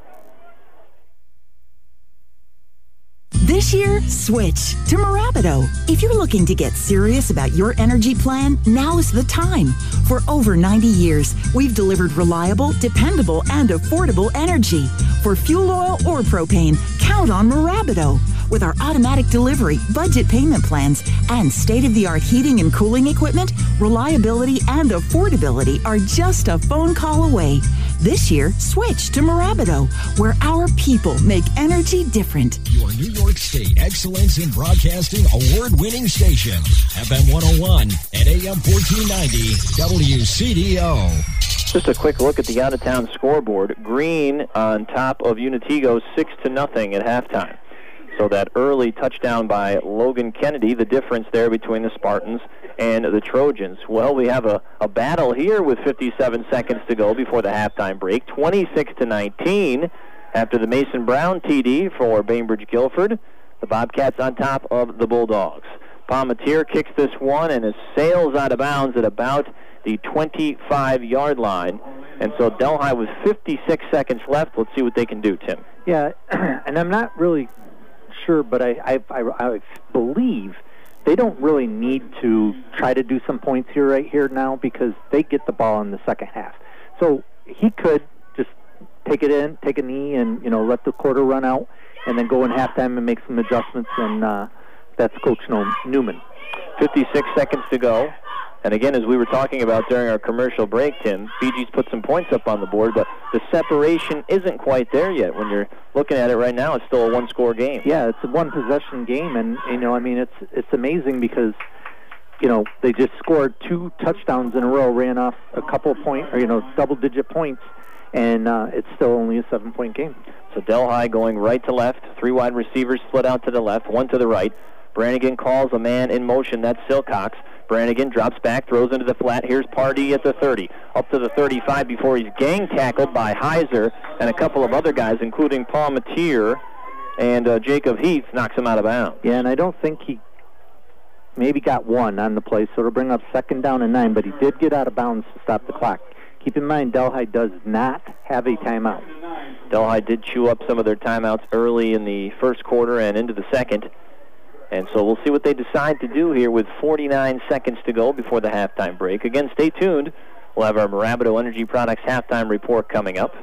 Speaker 5: This year, switch to Marabido. If you're looking to get serious about your energy plan, now's the time. For over 90 years, we've delivered reliable, dependable, and affordable energy. For fuel oil or propane, count on Marabido. With our automatic delivery, budget payment plans, and state-of-the-art heating and cooling equipment, reliability and affordability are just a phone call away. This year, switch to Marabido, where our people make energy different.
Speaker 11: Your New York State Excellence in Broadcasting award-winning station, FM 101 and AM 1490 WCDO.
Speaker 2: Just a quick look at the out-of-town scoreboard. Green on top of Unitigo 6-0 at halftime. So that early touchdown by Logan Kennedy, the difference there between the Spartans and the Trojans. Well, we have a battle here with 57 seconds to go before the halftime break. 26-19 after the Mason Brown TD for Bainbridge Guilford. The Bobcats on top of the Bulldogs. Palmatier kicks this one and it sails out of bounds at about the 25-yard line. And so Delhi with 56 seconds left. Let's see what they can do, Tim.
Speaker 3: Yeah, and I'm not really sure, but I believe they don't really need to try to do some points here right here now because they get the ball in the second half. So he could just take it in, take a knee, and let the quarter run out, and then go in halftime and make some adjustments. And that's Coach Newman. 56 seconds to go. And again, as we were talking about during our commercial break, Tim, BG's put some points up on the board, but the separation isn't quite there yet. When you're looking at it right now, it's still a one-score game. Yeah, it's a one-possession game, and it's amazing because they just scored 2 touchdowns in a row, ran off a couple double-digit points, and it's still only a 7-point game.
Speaker 2: So Delhi going right to left. 3 wide receivers split out to the left, 1 to the right. Brannigan calls a man in motion. That's Silcox. Brannigan drops back, throws into the flat. Here's Pardee at the 30. Up to the 35 before he's gang tackled by Heiser and a couple of other guys, including Paul Mateer, and Jacob Heath knocks him out of bounds.
Speaker 3: Yeah, and I don't think he maybe got 1 on the play, so it'll bring up 2nd down and 9, but he did get out of bounds to stop the clock. Keep in mind, Delhi does not have a timeout.
Speaker 2: Delhi did chew up some of their timeouts early in the first quarter and into the second. And so we'll see what they decide to do here with 49 seconds to go before the halftime break. Again, stay tuned. We'll have our Marabato Energy Products halftime report coming up.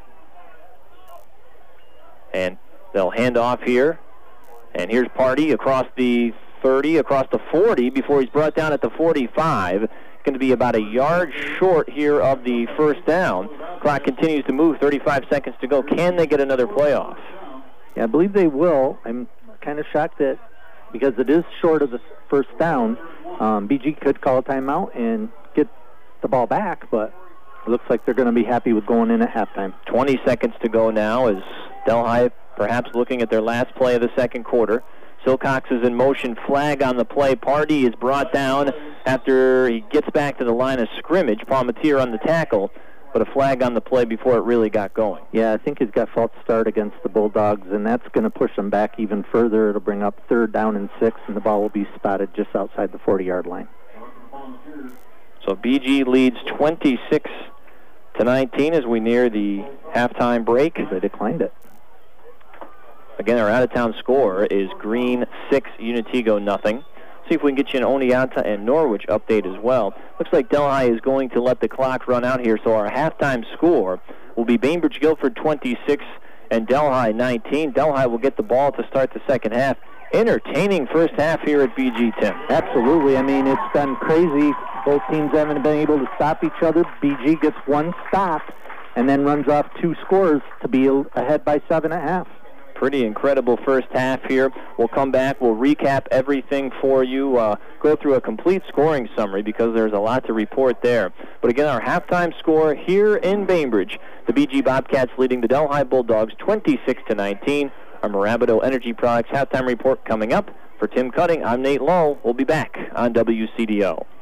Speaker 2: And they'll hand off here. And here's Pardee across the 30, across the 40 before he's brought down at the 45. Going to be about a yard short here of the first down. Clock continues to move, 35 seconds to go. Can they get another playoff?
Speaker 3: Yeah, I believe they will. I'm kind of shocked that because it is short of the first down, BG could call a timeout and get the ball back, but it looks like they're going to be happy with going in at halftime.
Speaker 2: 20 seconds to go now as Delhi perhaps looking at their last play of the second quarter. Silcox is in motion, flag on the play. Pardee is brought down after he gets back to the line of scrimmage. Palmatier on the tackle, but a flag on the play before it really got going.
Speaker 3: Yeah, I think he's got false start against the Bulldogs, and that's going to push them back even further. It'll bring up 3rd down and 6, and the ball will be spotted just outside the 40-yard line.
Speaker 2: So BG leads 26-19 as we near the halftime break.
Speaker 3: They declined it.
Speaker 2: Again, our out-of-town score is Green 6, Unitigo nothing. See if we can get you an Oneonta and Norwich update as well. Looks like Delhi is going to let the clock run out here, so our halftime score will be Bainbridge Guilford 26 and Delhi 19. Delhi will get the ball to start the second half. Entertaining first half here at BG, Tim.
Speaker 3: Absolutely. I mean, it's been crazy. Both teams haven't been able to stop each other. BG gets 1 stop and then runs off 2 scores to be ahead by 7.5.
Speaker 2: Pretty incredible first half here. We'll come back. We'll recap everything for you, go through a complete scoring summary because there's a lot to report there. But again, our halftime score here in Bainbridge, the BG Bobcats leading the Delhi Bulldogs 26-19. Our Marabato Energy Products halftime report coming up. For Tim Cutting, I'm Nate Lowe. We'll be back on WCDO.